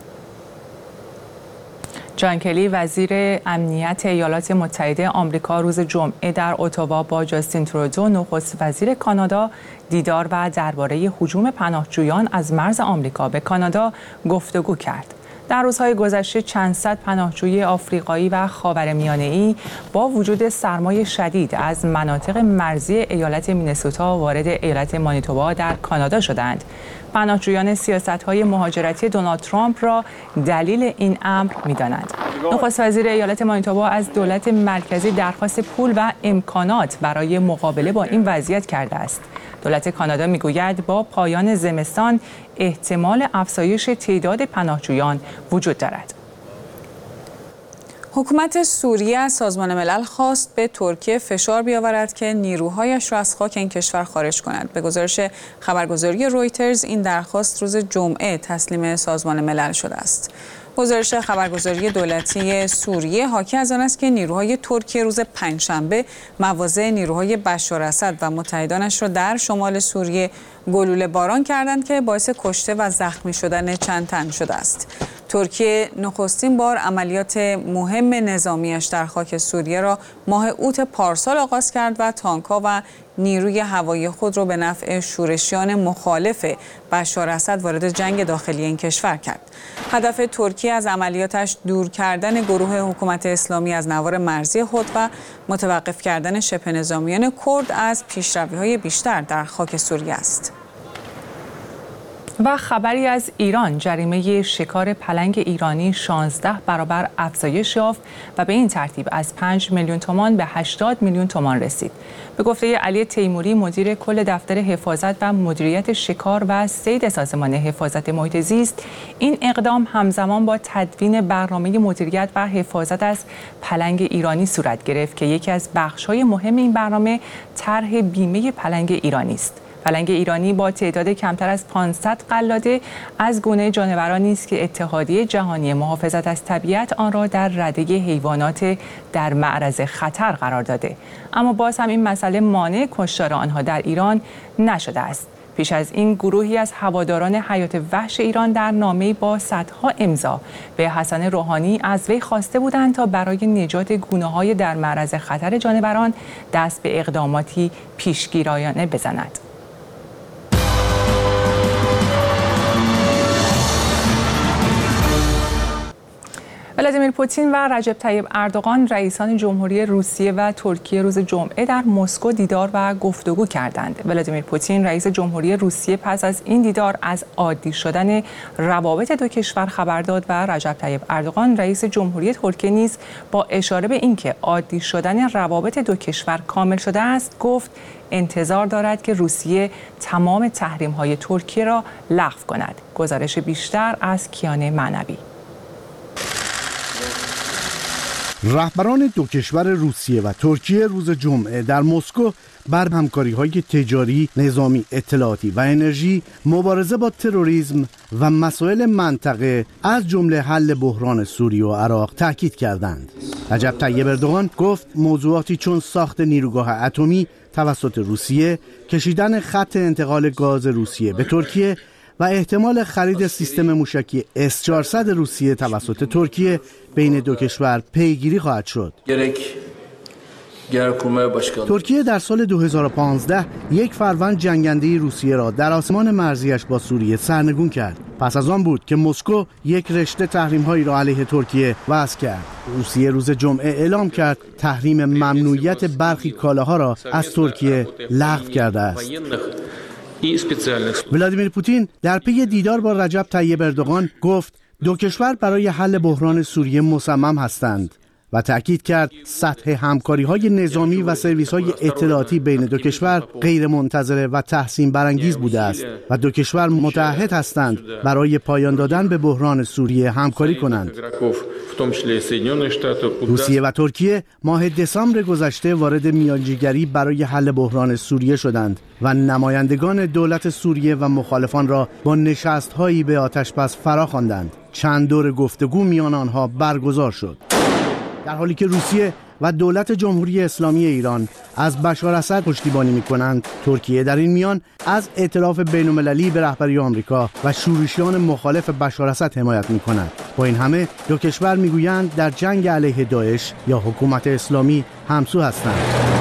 جان کلی وزیر امنیت ایالات متحده آمریکا روز جمعه در اتاوا با جاستین ترودو نخست وزیر کانادا دیدار و درباره هجوم پناهجویان از مرز آمریکا به کانادا گفتگو کرد. در روزهای گذشته چند صد پناهجوی آفریقایی و خاورمیانه‌ای با وجود سرمای شدید از مناطق مرزی ایالت مینسوتا وارد ایالت مانیتوبا در کانادا شدند. پناهجویان سیاست‌های مهاجرتی دونالد ترامپ را دلیل این امر می‌دانند. نخست وزیر ایالت مانیتوبا از دولت مرکزی درخواست پول و امکانات برای مقابله با این وضعیت کرده است. دولت کانادا میگوید با پایان زمستان احتمال افزایش تعداد پناهجویان وجود دارد. حکومت سوریه از سازمان ملل خواست به ترکیه فشار بیاورد که نیروهایش را از خاک این کشور خارج کند. به گزارش خبرگزاری رویترز این درخواست روز جمعه تسلیم سازمان ملل شده است. گزارش خبرگزاری دولتی سوریه حاکی از آن است که نیروهای ترکیه روز پنجشنبه مواضع نیروهای بشار اسد و متحدانش را در شمال سوریه گلوله باران کردند که باعث کشته و زخمی شدن چند تن شده است. ترکیه نخستین بار عملیات مهم نظامیش در خاک سوریه را ماه اوت پارسال آغاز کرد و تانک‌ها و نیروی هوایی خود را به نفع شورشیان مخالف بشار اسد وارد جنگ داخلی این کشور کرد. هدف ترکیه از عملیاتش دور کردن گروه حکومت اسلامی از نوار مرزی خود و متوقف کردن شبه نظامیان کرد از پیشروی‌های بیشتر در خاک سوریه است. و خبری از ایران، جریمه شکار پلنگ ایرانی شانزده برابر افزایش یافت و به این ترتیب از پنج میلیون تومان به هشتاد میلیون تومان رسید. به گفته علی تیموری مدیر کل دفتر حفاظت و مدیریت شکار و صید سازمان حفاظت محیط زیست، این اقدام همزمان با تدوین برنامه مدیریت و حفاظت از پلنگ ایرانی صورت گرفت که یکی از بخش‌های مهم این برنامه طرح بیمه پلنگ ایرانی است. پلنگ ایرانی با تعداد کمتر از پانصد قلاده از گونه جانورانی است که اتحادیه جهانی محافظت از طبیعت آن را در رده حیوانات در معرض خطر قرار داده. اما باز هم این مسئله مانع کشتار آنها در ایران نشده است. پیش از این گروهی از هواداران حیات وحش ایران در نامه‌ای با صدها امضا به حسن روحانی از وی خواسته بودند تا برای نجات گونه‌های در معرض خطر جانوران دست به اقداماتی پیشگیرانه بزند. ولادیمیر پوتین و رجب طیب اردوغان رئیسان جمهوری روسیه و ترکیه روز جمعه در مسکو دیدار و گفتگو کردند. ولادیمیر پوتین رئیس جمهوری روسیه پس از این دیدار از عادی شدن روابط دو کشور خبر داد و رجب طیب اردوغان رئیس جمهوری ترکیه نیز با اشاره به اینکه عادی شدن روابط دو کشور کامل شده است گفت انتظار دارد که روسیه تمام تحریم‌های ترکیه را لغو کند. گزارش بیشتر از کیان معنوی. رهبران دو کشور روسیه و ترکیه روز جمعه در مسکو بر همکاری‌های تجاری، نظامی، اطلاعاتی و انرژی، مبارزه با تروریسم و مسائل منطقه از جمله حل بحران سوریه و عراق تاکید کردند. رجب طیب اردوغان گفت موضوعاتی چون ساخت نیروگاه اتمی توسط روسیه، کشیدن خط انتقال گاز روسیه به ترکیه و احتمال خرید سیستم موشکی اس چهارصد روسیه توسط ترکیه بین دو کشور پیگیری خواهد شد. ترکیه در سال دو هزار و پانزده یک فروند جنگنده روسیه را در آسمان مرزیش با سوریه سرنگون کرد. پس از آن بود که مسکو یک رشته تحریم‌هایی را علیه ترکیه وضع کرد. روسیه روز جمعه اعلام کرد تحریم ممنوعیت برخی کالاها را از ترکیه لغو کرده است. ولادیمیر پوتین در پی دیدار با رجب طیب اردوغان گفت دو کشور برای حل بحران سوریه مصمم هستند و تأکید کرد سطح همکاری‌های نظامی و سرویس‌های اطلاعاتی بین دو کشور غیر منتظره و تحسین برانگیز بوده است و دو کشور متعهد هستند برای پایان دادن به بحران سوریه همکاری کنند. روسیه و ترکیه ماه دسامبر گذشته وارد میانجیگری برای حل بحران سوریه شدند و نمایندگان دولت سوریه و مخالفان را با نشست‌هایی به آتش‌بس فرا خواندند. چند دور گفتگو میان آنها برگزار شد. در حالی که روسیه و دولت جمهوری اسلامی ایران از بشار اسد پشتیبانی می‌کنند، ترکیه در این میان از ائتلاف بین‌المللی به رهبری آمریکا و شورشیان مخالف بشار اسد حمایت می‌کند. با این همه دو کشور می‌گویند در جنگ علیه داعش یا حکومت اسلامی همسو هستند.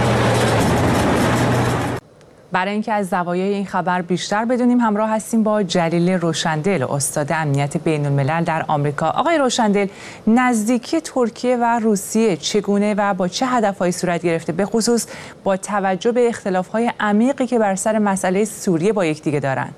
برای اینکه از زوایای این خبر بیشتر بدونیم همراه هستیم با جلیل روشندل، استاد امنیت بین الملل در آمریکا. آقای روشندل، نزدیکی ترکیه و روسیه چگونه و با چه هدفهایی صورت گرفته، به خصوص با توجه به اختلاف‌های عمیقی که بر سر مسئله سوریه با یکدیگه دارند؟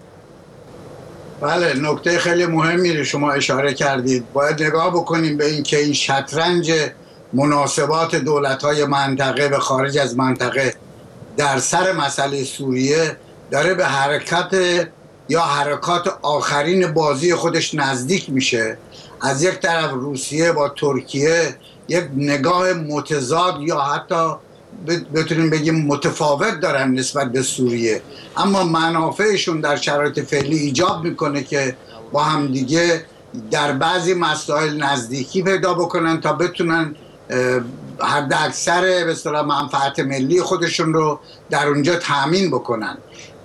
بله، نکته خیلی مهمی رو شما اشاره کردید. باید نگاه بکنیم به این که این شطرنج مناسبات دولت‌های منطقه و خارج از منطقه در سر مسئله سوریه داره به حرکت یا حرکات آخرین بازی خودش نزدیک میشه. از یک طرف روسیه با ترکیه یک نگاه متضاد یا حتی بتونیم بگیم متفاوت دارن نسبت به سوریه، اما منافعشون در شرایط فعلی ایجاب میکنه که با هم دیگه در بعضی مسائل نزدیکی پیدا بکنن تا بتونن حد اکثر به اصطلاح منفعت ملی خودشون رو در اونجا تامین بکنن.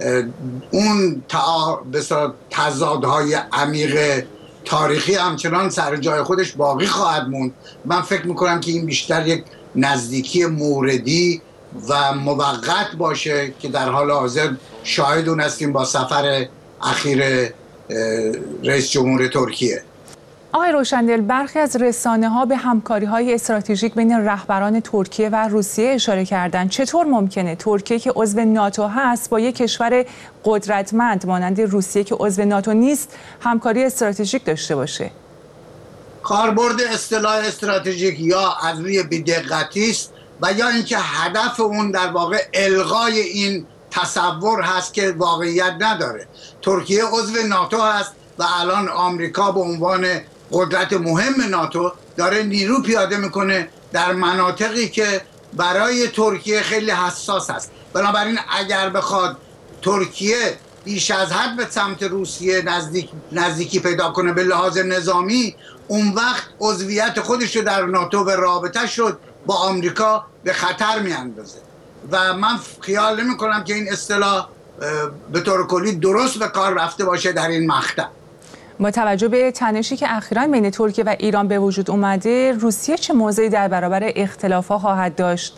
اون به اصطلاح تضادهای عمیق تاریخی همچنان سر جای خودش باقی خواهد موند. من فکر میکنم که این بیشتر یک نزدیکی موردی و موقت باشه که در حال حاضر شاهد اون هستیم با سفر اخیر رئیس جمهور ترکیه. آقای روشندل، برخی از رسانه‌ها به همکاری‌های استراتژیک بین رهبران ترکیه و روسیه اشاره کردند. چطور ممکنه ترکیه که عضو ناتو هست با یک کشور قدرتمند مانند روسیه که عضو ناتو نیست همکاری استراتژیک داشته باشه؟ کاربرد اصطلاح استراتژیک یا از روی بی‌دقتی است و یا اینکه هدف اون در واقع الغای این تصور هست که واقعیت نداره. ترکیه عضو ناتو هست و الان آمریکا به عنوان قدرت مهم ناتو داره نیرو پیاده میکنه در مناطقی که برای ترکیه خیلی حساس است. بنابراین اگر بخواد ترکیه بیش از حد به سمت روسیه نزدیک نزدیکی پیدا کنه به لحاظ نظامی، اون وقت عضویت خودش رو در ناتو و رابطه شد با آمریکا به خطر میاندازه و من خیال نمی کنم که این اصطلاح به طور کلی درست به کار رفته باشه در این مقطع. با توجه به تنشی که اخیراً بین ترکیه و ایران به وجود اومده، روسیه چه موضعی در برابر اختلاف‌ها خواهد داشت؟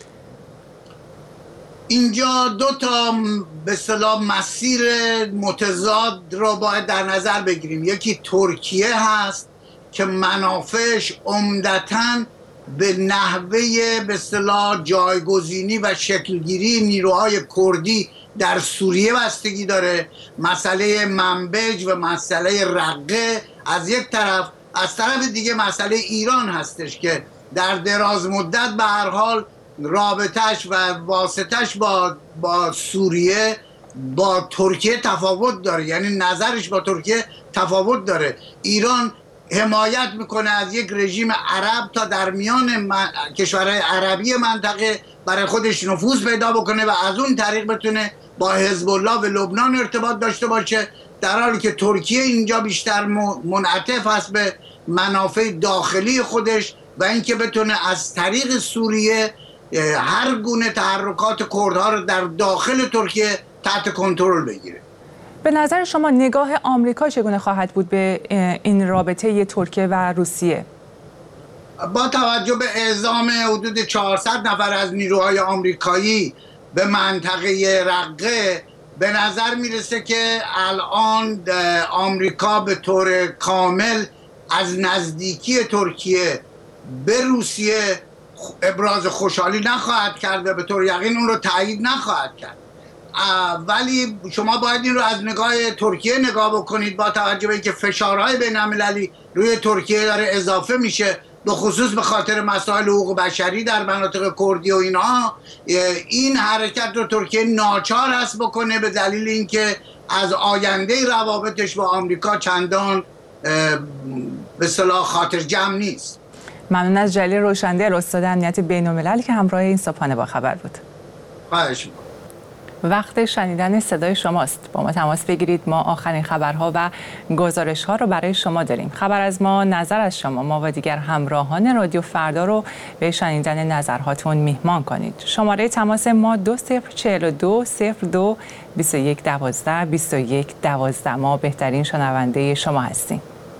اینجا دو تا به اصطلاح مسیر متضاد رو باید در نظر بگیریم. یکی ترکیه هست که منافعش عمدتاً به نحوه به اصطلاح جایگزینی و شکلگیری نیروهای کردی در سوریه بستگی داره. مسئله منبج و مسئله رقه از یک طرف، از طرف دیگه مسئله ایران هستش که در دراز مدت به هر حال رابطش و واسطش با با سوریه با ترکیه تفاوت داره، یعنی نظرش با ترکیه تفاوت داره. ایران حمایت میکنه از یک رژیم عرب تا در میان من... کشورهای عربی منطقه برای خودش نفوذ پیدا بکنه و از اون طریق بتونه با حزب الله و لبنان ارتباط داشته باشه، در حالی که ترکیه اینجا بیشتر منعطف هست به منافع داخلی خودش و اینکه بتونه از طریق سوریه هر گونه تحرکات کردها رو در داخل ترکیه تحت کنترل بگیره. به نظر شما نگاه آمریکا چگونه خواهد بود به این رابطه ترکیه و روسیه؟ با توجه به اعزام حدود چهارصد نفر از نیروهای آمریکایی به منطقه رقه، به نظر میرسه که الان آمریکا به طور کامل از نزدیکی ترکیه به روسیه ابراز خوشحالی نخواهد کرد و به طور یقین اون رو تایید نخواهد کرد. ولی شما باید این رو از نگاه ترکیه نگاه بکنید با توجه به اینکه فشارهای بین‌المللی روی ترکیه داره اضافه میشه، به خصوص به خاطر مسائل حقوق بشری در مناطق کردی و اینها. این حرکت رو ترکیه ناچار است بکنه به دلیل اینکه از آینده روابطش با آمریکا چندان به اصطلاح خاطر جمع نیست. ممنون از جلیل روشندل استاد امنیت بین‌الملل که همراه این صبحانه با خبر بود. خواهش می‌کنم. وقت شنیدن صدای شماست. با ما تماس بگیرید. ما آخرین خبرها و گزارش‌ها رو برای شما داریم. خبر از ما، نظر از شما. ما و دیگر همراهان رادیو فردا رو به شنیدن نظرهاتون میهمان کنید. شماره تماس ما دو صفر چهل و دو صفر دو بیست و یک دوازده بیست و یک دوازده. ما بهترین شنونده شما هستیم.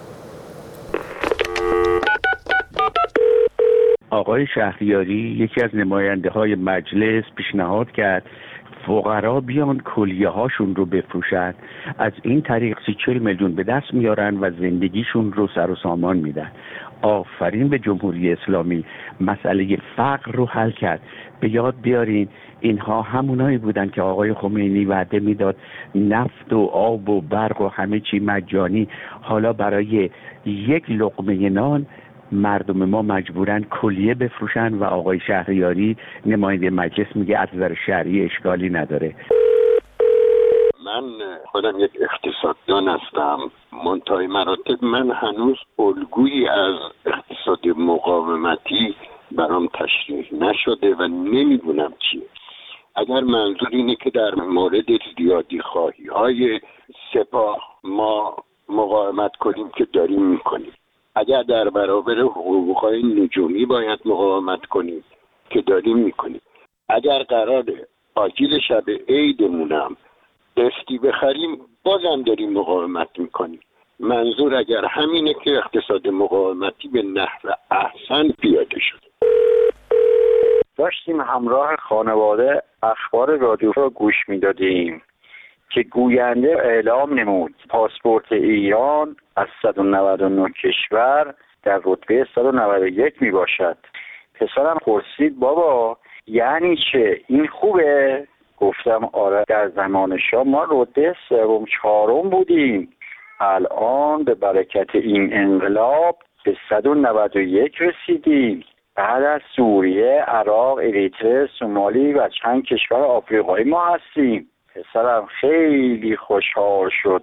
آقای شهریاری یکی از نماینده های مجلس پیشنهاد کرد فقرا بیان کلیه هاشون رو بفروشن، از این طریق سی چل میلیون به دست میارن و زندگیشون رو سر و سامان میدن. آفرین به جمهوری اسلامی، مسئله فقر رو حل کرد. به یاد بیارین اینها همونایی بودن که آقای خمینی وعده میداد نفت و آب و برق و همه چی مجانی. حالا برای یک لقمه نان مردم ما مجبورن کلیه بفروشن و آقای شهریاری نماینده مجلس میگه از نظر شرعی اشکالی نداره. من خودم یک اقتصاددان هستم، منتهای مراتب من هنوز الگویی از اقتصاد مقاومتی برام تشریح نشده و نمیدونم چیه. اگر منظور اینه که در مورد زیادی خواهی های سپاه ما مقاومت کنیم که داریم میکنیم، اگر در برابر حقوقهای نجومی باید مقاومت کنیم که داریم میکنیم، اگر قراره آجیل شب عیدمونم دستی بخریم بازم داریم مقاومت میکنیم. منظور اگر همینه که اقتصاد مقاومتی به نحو احسن پیاده شده. داشتیم همراه خانواده اخبار رادیو را گوش میدادیم که گوینده اعلام نمود پاسپورت ایران از صد و نود و نه کشور در رتبه صد و نود و یک می باشد. پسرم پرسید بابا یعنی چه؟ این خوبه؟ گفتم آره، در زمان شاه ما رتبه سوم چهارم بودیم، الان به برکت این انقلاب به صد و نود و یک رسیدیم. بعد از سوریه، عراق، اریتره، سومالی و چند کشور آفریقایی ما هستیم. پسرم خیلی خوشحال شد.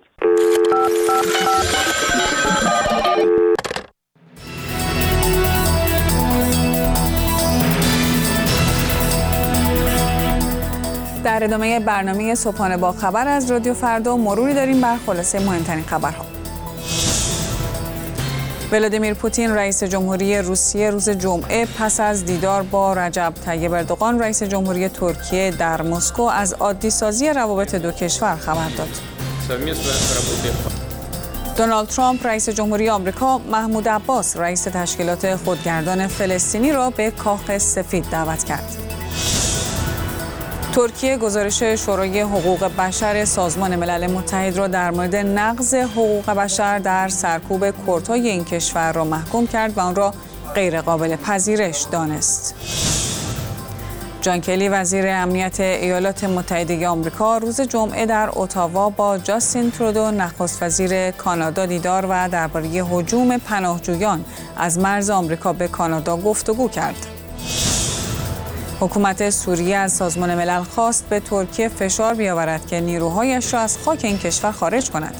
در ادامه برنامه صبحانه با خبر از رادیو فردا مروری داریم بر خلاصه مهمترین خبرها. ولادیمیر پوتین رئیس جمهوری روسیه روز جمعه پس از دیدار با رجب طیب اردوغان رئیس جمهوری ترکیه در مسکو از عادی‌سازی روابط دو کشور خبر داد. دونالد ترامپ رئیس جمهوری آمریکا محمود عباس رئیس تشکیلات خودگردان فلسطینی را به کاخ سفید دعوت کرد. ترکیه گزارش شورای حقوق بشر سازمان ملل متحد را در مورد نقض حقوق بشر در سرکوب کردهای این کشور را محکوم کرد و آن را غیر قابل پذیرش دانست. جان کلی وزیر امنیت ایالات متحده آمریکا روز جمعه در اتاوا با جاستین ترودو نخست وزیر کانادا دیدار و درباره هجوم پناهجویان از مرز آمریکا به کانادا گفتگو کرد. حکومت سوریه از سازمان ملل خواست به ترکیه فشار بیاورد که نیروهایش را از خاک این کشور خارج کند.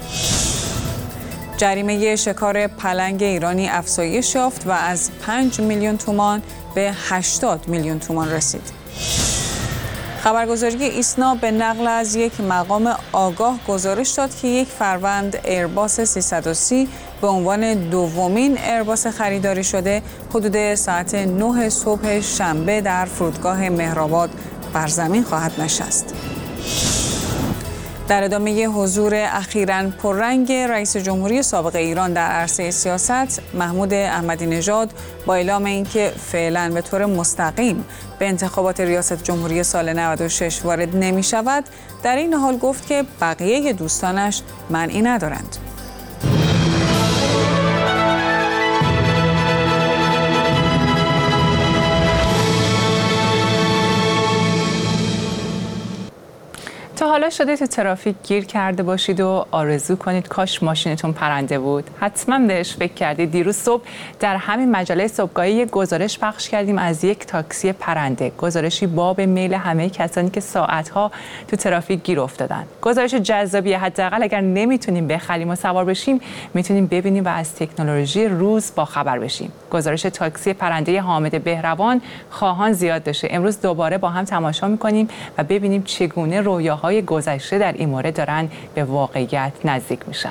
جریمه شکار پلنگ ایرانی افزایش یافت و از پنج میلیون تومان به هشتاد میلیون تومان رسید. خبرگزاری ایسنا به نقل از یک مقام آگاه گزارش داد که یک فروند ایرباس سیصد و سی به عنوان دومین ایرباس خریداری شده حدود ساعت نه صبح شنبه در فرودگاه مهرآباد بر زمین خواهد نشست. در ادامه حضور اخیراً پررنگ رئیس جمهوری سابق ایران در عرصه سیاست محمود احمدی نژاد با اعلام اینکه فعلاً به طور مستقیم به انتخابات ریاست جمهوری سال نود و شش وارد نمی شود، در این حال گفت که بقیه دوستانش مانعی ندارند. تا حالا شده تو ترافیک گیر کرده باشید و آرزو کنید کاش ماشینتون پرنده بود؟ حتما بهش فکر کردید. دیروز صبح در همین مجله صبحگاهی یک گزارش پخش کردیم از یک تاکسی پرنده. گزارشی باب میل همه کسانی که ساعتها تو ترافیک گیر افتادن. گزارش جذابیه، حداقل اگر نمیتونیم بخریم و سوار بشیم میتونیم ببینیم و از تکنولوژی روز با خبر بشیم. گزارش تاکسی پرنده حامد بهروان خواهان زیاد داشته. امروز دوباره با هم تماشا میکنیم و ببینیم چگونه رویاهای گذشته در این مورد دارن به واقعیت نزدیک میشن.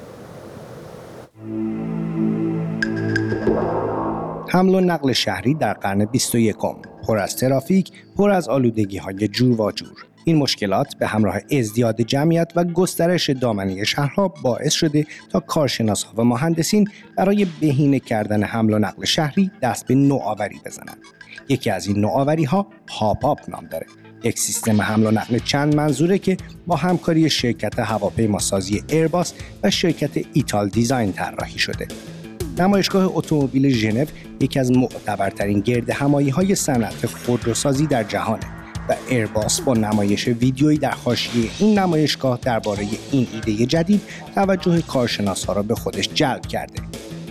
حمل و نقل شهری در قرن بیست و یکم، پر از ترافیک، پر از آلودگی‌های جور و جور. این مشکلات به همراه ازدیاد جمعیت و گسترش دامنه شهرها باعث شده تا کارشناس‌ها و مهندسین برای بهینه کردن حمل و نقل شهری دست به نوآوری بزنند. یکی از این نوآوری‌ها پاپ نام داره. یک سیستم حمل و نقل چند منظوره که با همکاری شرکت هواپیماسازی ایرباس و شرکت ایتال دیزاین طراحی شده. نمایشگاه اتومبیل ژنو یکی از معتبرترین گردهمایی‌های صنعت خودروسازی در جهانه و ایرباس با نمایش ویدیویی در حاشیه این نمایشگاه درباره این ایده جدید توجه کارشناس‌ها را به خودش جلب کرده.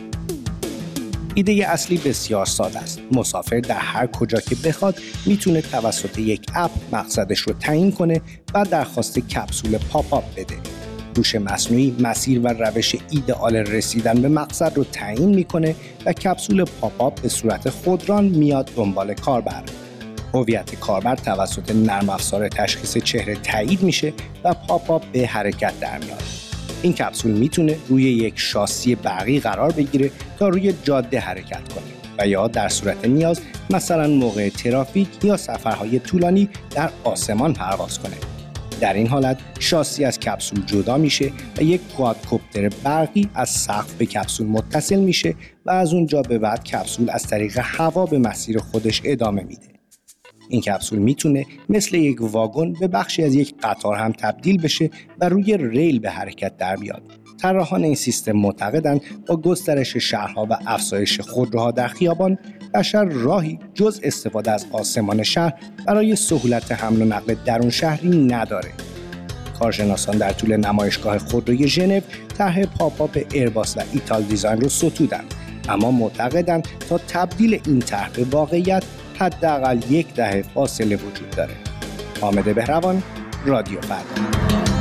ایده اصلی بسیار ساده است. مسافر در هر کجا که بخواد میتونه توسط یک اپ مقصدش رو تعیین کنه و درخواست کپسول پاپ آپ بده. هوش مصنوعی مسیر و روش ایدئال رسیدن به مقصد رو تعیین میکنه و کپسول پاپ آپ به صورت خودران میاد دنبال کاربر. هویت کاربر توسط نرم افزار تشخیص چهره تایید میشه و پاپ آپ به حرکت در میاد. این کپسول میتونه روی یک شاسی برقی قرار بگیره تا روی جاده حرکت کنه و یا در صورت نیاز مثلا موقع ترافیک یا سفرهای طولانی در آسمان پرواز کنه. در این حالت شاسی از کپسول جدا میشه و یک کوادکوپتر برقی از سقف به کپسول متصل میشه و از اونجا به بعد کپسول از طریق هوا به مسیر خودش ادامه میده. این کپسول میتونه مثل یک واگن به بخشی از یک قطار هم تبدیل بشه و روی ریل به حرکت در بیاد. طراحان این سیستم معتقدند با گسترش شهرها و افزایش خودروها در خیابان، بشر راهی جز استفاده از آسمان شهر برای سهولت حمل و نقل درون شهری نداره. کارشناسان در طول نمایشگاه خودروی ژنو طرح پاپ آپ ایرباس و ایتال دیزاین رو ستودند، اما معتقدند تا تبدیل این طرح به واقعیت حداقل یک دهه فاصله وجود داره. حامد بهروان، رادیو فردا.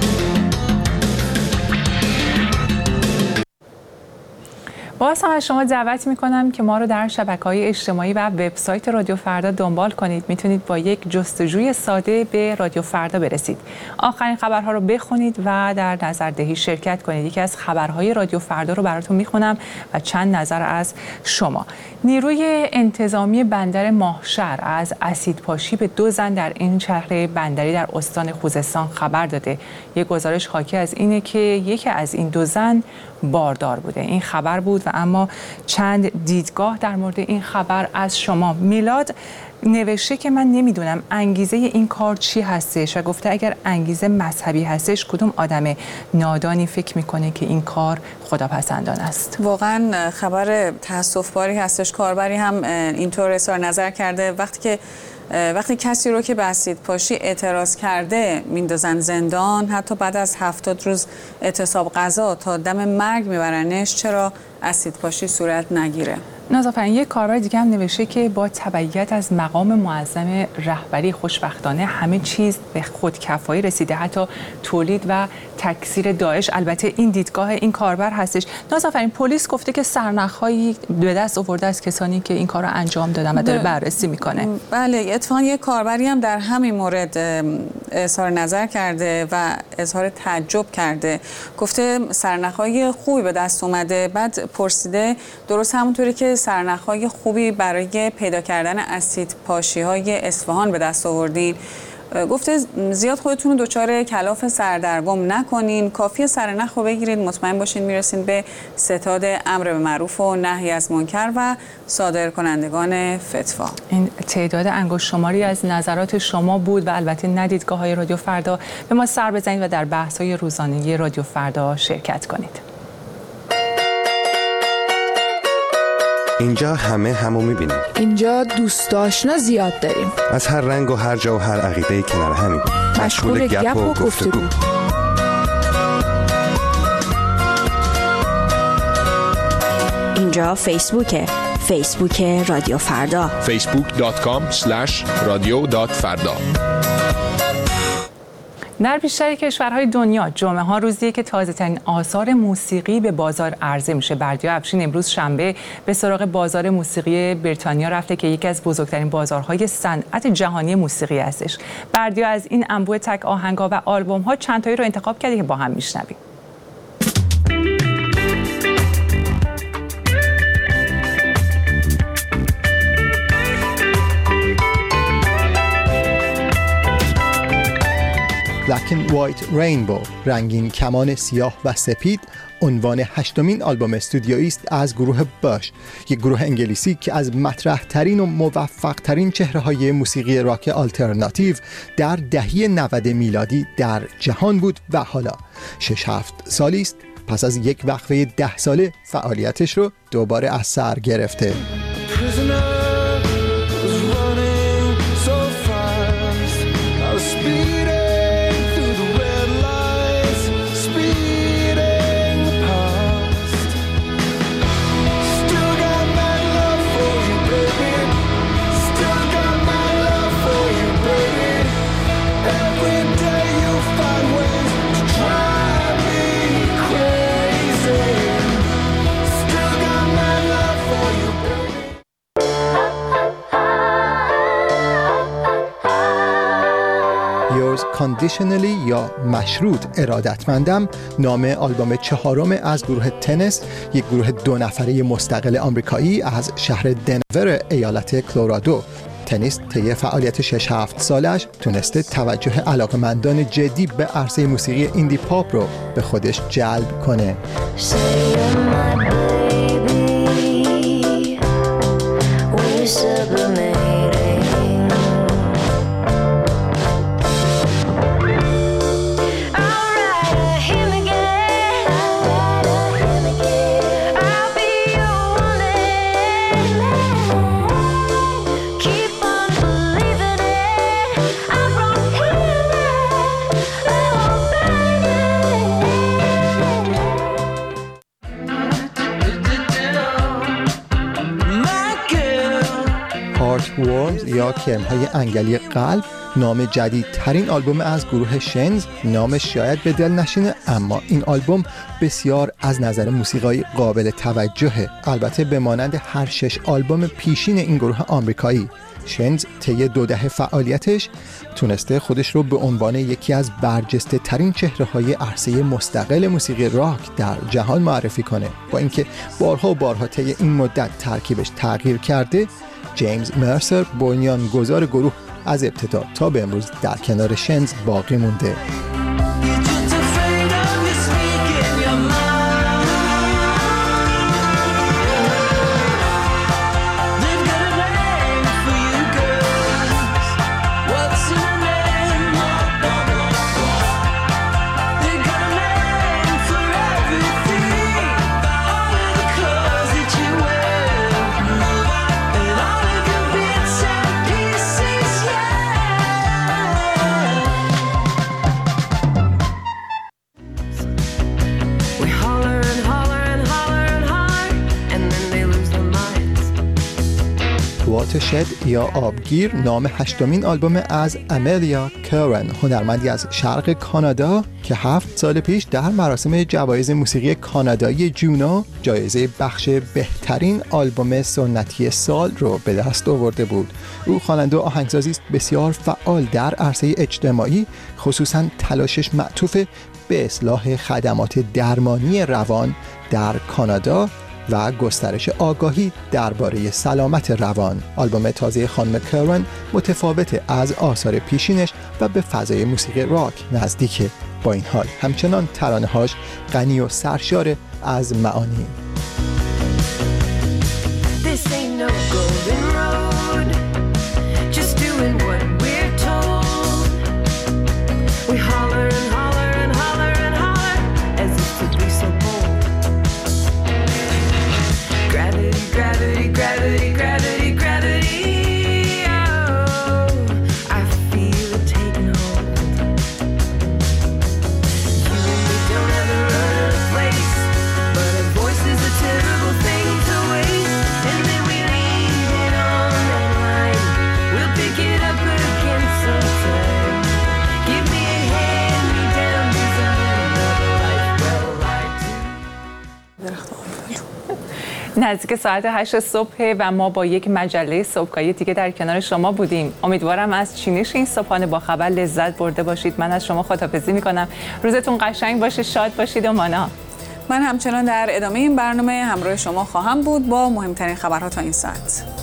باز هم از شما دعوت میکنم که ما رو در شبکه‌های اجتماعی و وبسایت رادیو فردا دنبال کنید. میتونید با یک جستجوی ساده به رادیو فردا برسید. آخرین خبرها رو بخونید و در نظردهی شرکت کنید. یکی از خبرهای رادیو فردا رو براتون میخونم و چند نظر از شما. نیروی انتظامی بندر ماهشهر از اسیدپاشی به دو زن در این شهر بندری در استان خوزستان خبر داده. یک گزارش حاکی از اینه که یکی از این دو زن باردار بوده. این خبر بود و اما چند دیدگاه در مورد این خبر از شما. میلاد نوشته که من نمیدونم انگیزه این کار چی هستش و گفته اگر انگیزه مذهبی هستش کدوم آدم نادانی فکر میکنه که این کار خداپسندانه است. واقعا خبر تأسف‌باری هستش. کاربری هم اینطور اظهار نظر کرده وقتی که وقتی کسی رو که به اسیدپاشی اعتراض کرده میندازن زندان، حتی بعد از هفتاد روز اعتصاب غذا تا دم مرگ میبرنش، چرا اسیدپاشی صورت نگیره؟ نازافرین، یک کاربر دیگه هم نوشته که با تبعیت از مقام معظم رهبری خوشبختانه همه چیز به خودکفایی رسیده، حتی تولید و تکثیر داعش. البته این دیدگاه این کاربر هستش. نازافرین، پلیس گفته که سرنخ‌هایی به دست آورده از کسانی که این کار رو انجام دادن و داره بررسی میکنه. بله، اتفاقا یک کاربری هم در همین مورد اظهار نظر کرده و اظهار تعجب کرده. گفته سرنخ‌های خوبی به دست اومده. بعد پرسیده درست همونطوری که سرنخ‌های خوبی برای پیدا کردن اسیدپاشی‌های اصفهان به دست آوردین، گفته زیاد خودتون رو دچار کلاف سردرگم نکنین، کافیه سرنخ رو بگیرید، مطمئن باشین میرسین به ستاد امر به معروف و نهی از منکر و صادر کنندگان فتوا. این تعداد انگشت شماری از نظرات شما بود و البته ندیدگاه‌های رادیو فردا. به ما سر بزنید و در بحث‌های روزانه رادیو فردا شرکت کنید. اینجا همه همو میبینیم. اینجا دوست آشنا زیاد داریم. از هر رنگ و هر جا و هر عقیده کنار همیم. مشغول گپ و گفتگو. اینجا فیسبوکه. فیسبوک رادیو فردا. فیسبوک دات کام اسلش رادیو دات فردا. در بیشتر کشورهای دنیا جمعه ها روزیه که تازه‌ترین آثار موسیقی به بازار عرضه میشه. بردیا افشین امروز شنبه به سراغ بازار موسیقی بریتانیا رفته که یکی از بزرگترین بازارهای صنعت جهانی موسیقی هستش. بردیا از این انبوه تک آهنگ‌ها و آلبوم‌ها چند تایی رو انتخاب کرده که با هم میشنویم. Black and White Rainbow، رنگین کمان سیاه و سپید، عنوان هشتمین آلبوم استودیویی است از گروه باش، یک گروه انگلیسی که از مطرح ترین و موفق ترین چهره های موسیقی راک آلترناتیو در دهه نود میلادی در جهان بود و حالا شش هفت سالی است پس از یک وقفه ده ساله فعالیتش رو دوباره از سر گرفته. کاندیشنلی یا مشروط ارادتمندم نام آلبوم چهارم از گروه تنس، یک گروه دو نفره مستقل آمریکایی از شهر دنور ایالت کلرادو. تنیس طی فعالیت شش هفت سالش تونسته توجه علاقمندان جدی به عرصه موسیقی ایندی پاپ رو به خودش جلب کنه. ورمز یا کرم‌های انگلی قلب نام جدیدترین آلبوم از گروه شنز. نامش شاید به دل نشینه اما این آلبوم بسیار از نظر موسیقایی قابل توجهه. البته به مانند هر شش آلبوم پیشین این گروه آمریکایی، شنز طی دو دهه فعالیتش تونسته خودش رو به عنوان یکی از برجسته ترین چهره های عرصه مستقل موسیقی راک در جهان معرفی کنه. با اینکه بارها و بارها طی این مدت ترکیبش تغییر کرده، جیمز مرسر بنیانگذار گروه از ابتدا تا به امروز در کنار شنز باقی مونده. واترشد یا آبگیر نام هشتمین آلبوم از املیا کورن، هنرمندی از شرق کانادا که هفت سال پیش در مراسم جوایز موسیقی کانادایی جونو جایزه بخش بهترین آلبوم سنتی سال رو به دست آورده بود. او خواننده و آهنگسازی است بسیار فعال در عرصه اجتماعی، خصوصاً تلاشش معطوف به اصلاح خدمات درمانی روان در کانادا و گسترش آگاهی درباره سلامت روان. آلبوم تازه خانم کورن متفاوت از آثار پیشینش و به فضای موسیقی راک نزدیکه. با این حال همچنان ترانه‌هاش غنی و سرشار از معانی. Gravity نزدیک ساعت هشت صبح و ما با یک مجله صبحگاهی دیگه در کنار شما بودیم. امیدوارم از چینش این صبحانه با خبر لذت برده باشید. من از شما خداحافظی میکنم. روزتون قشنگ باشه، شاد باشید و مانا. من همچنان در ادامه این برنامه همراه شما خواهم بود با مهمترین خبرها تا این ساعت.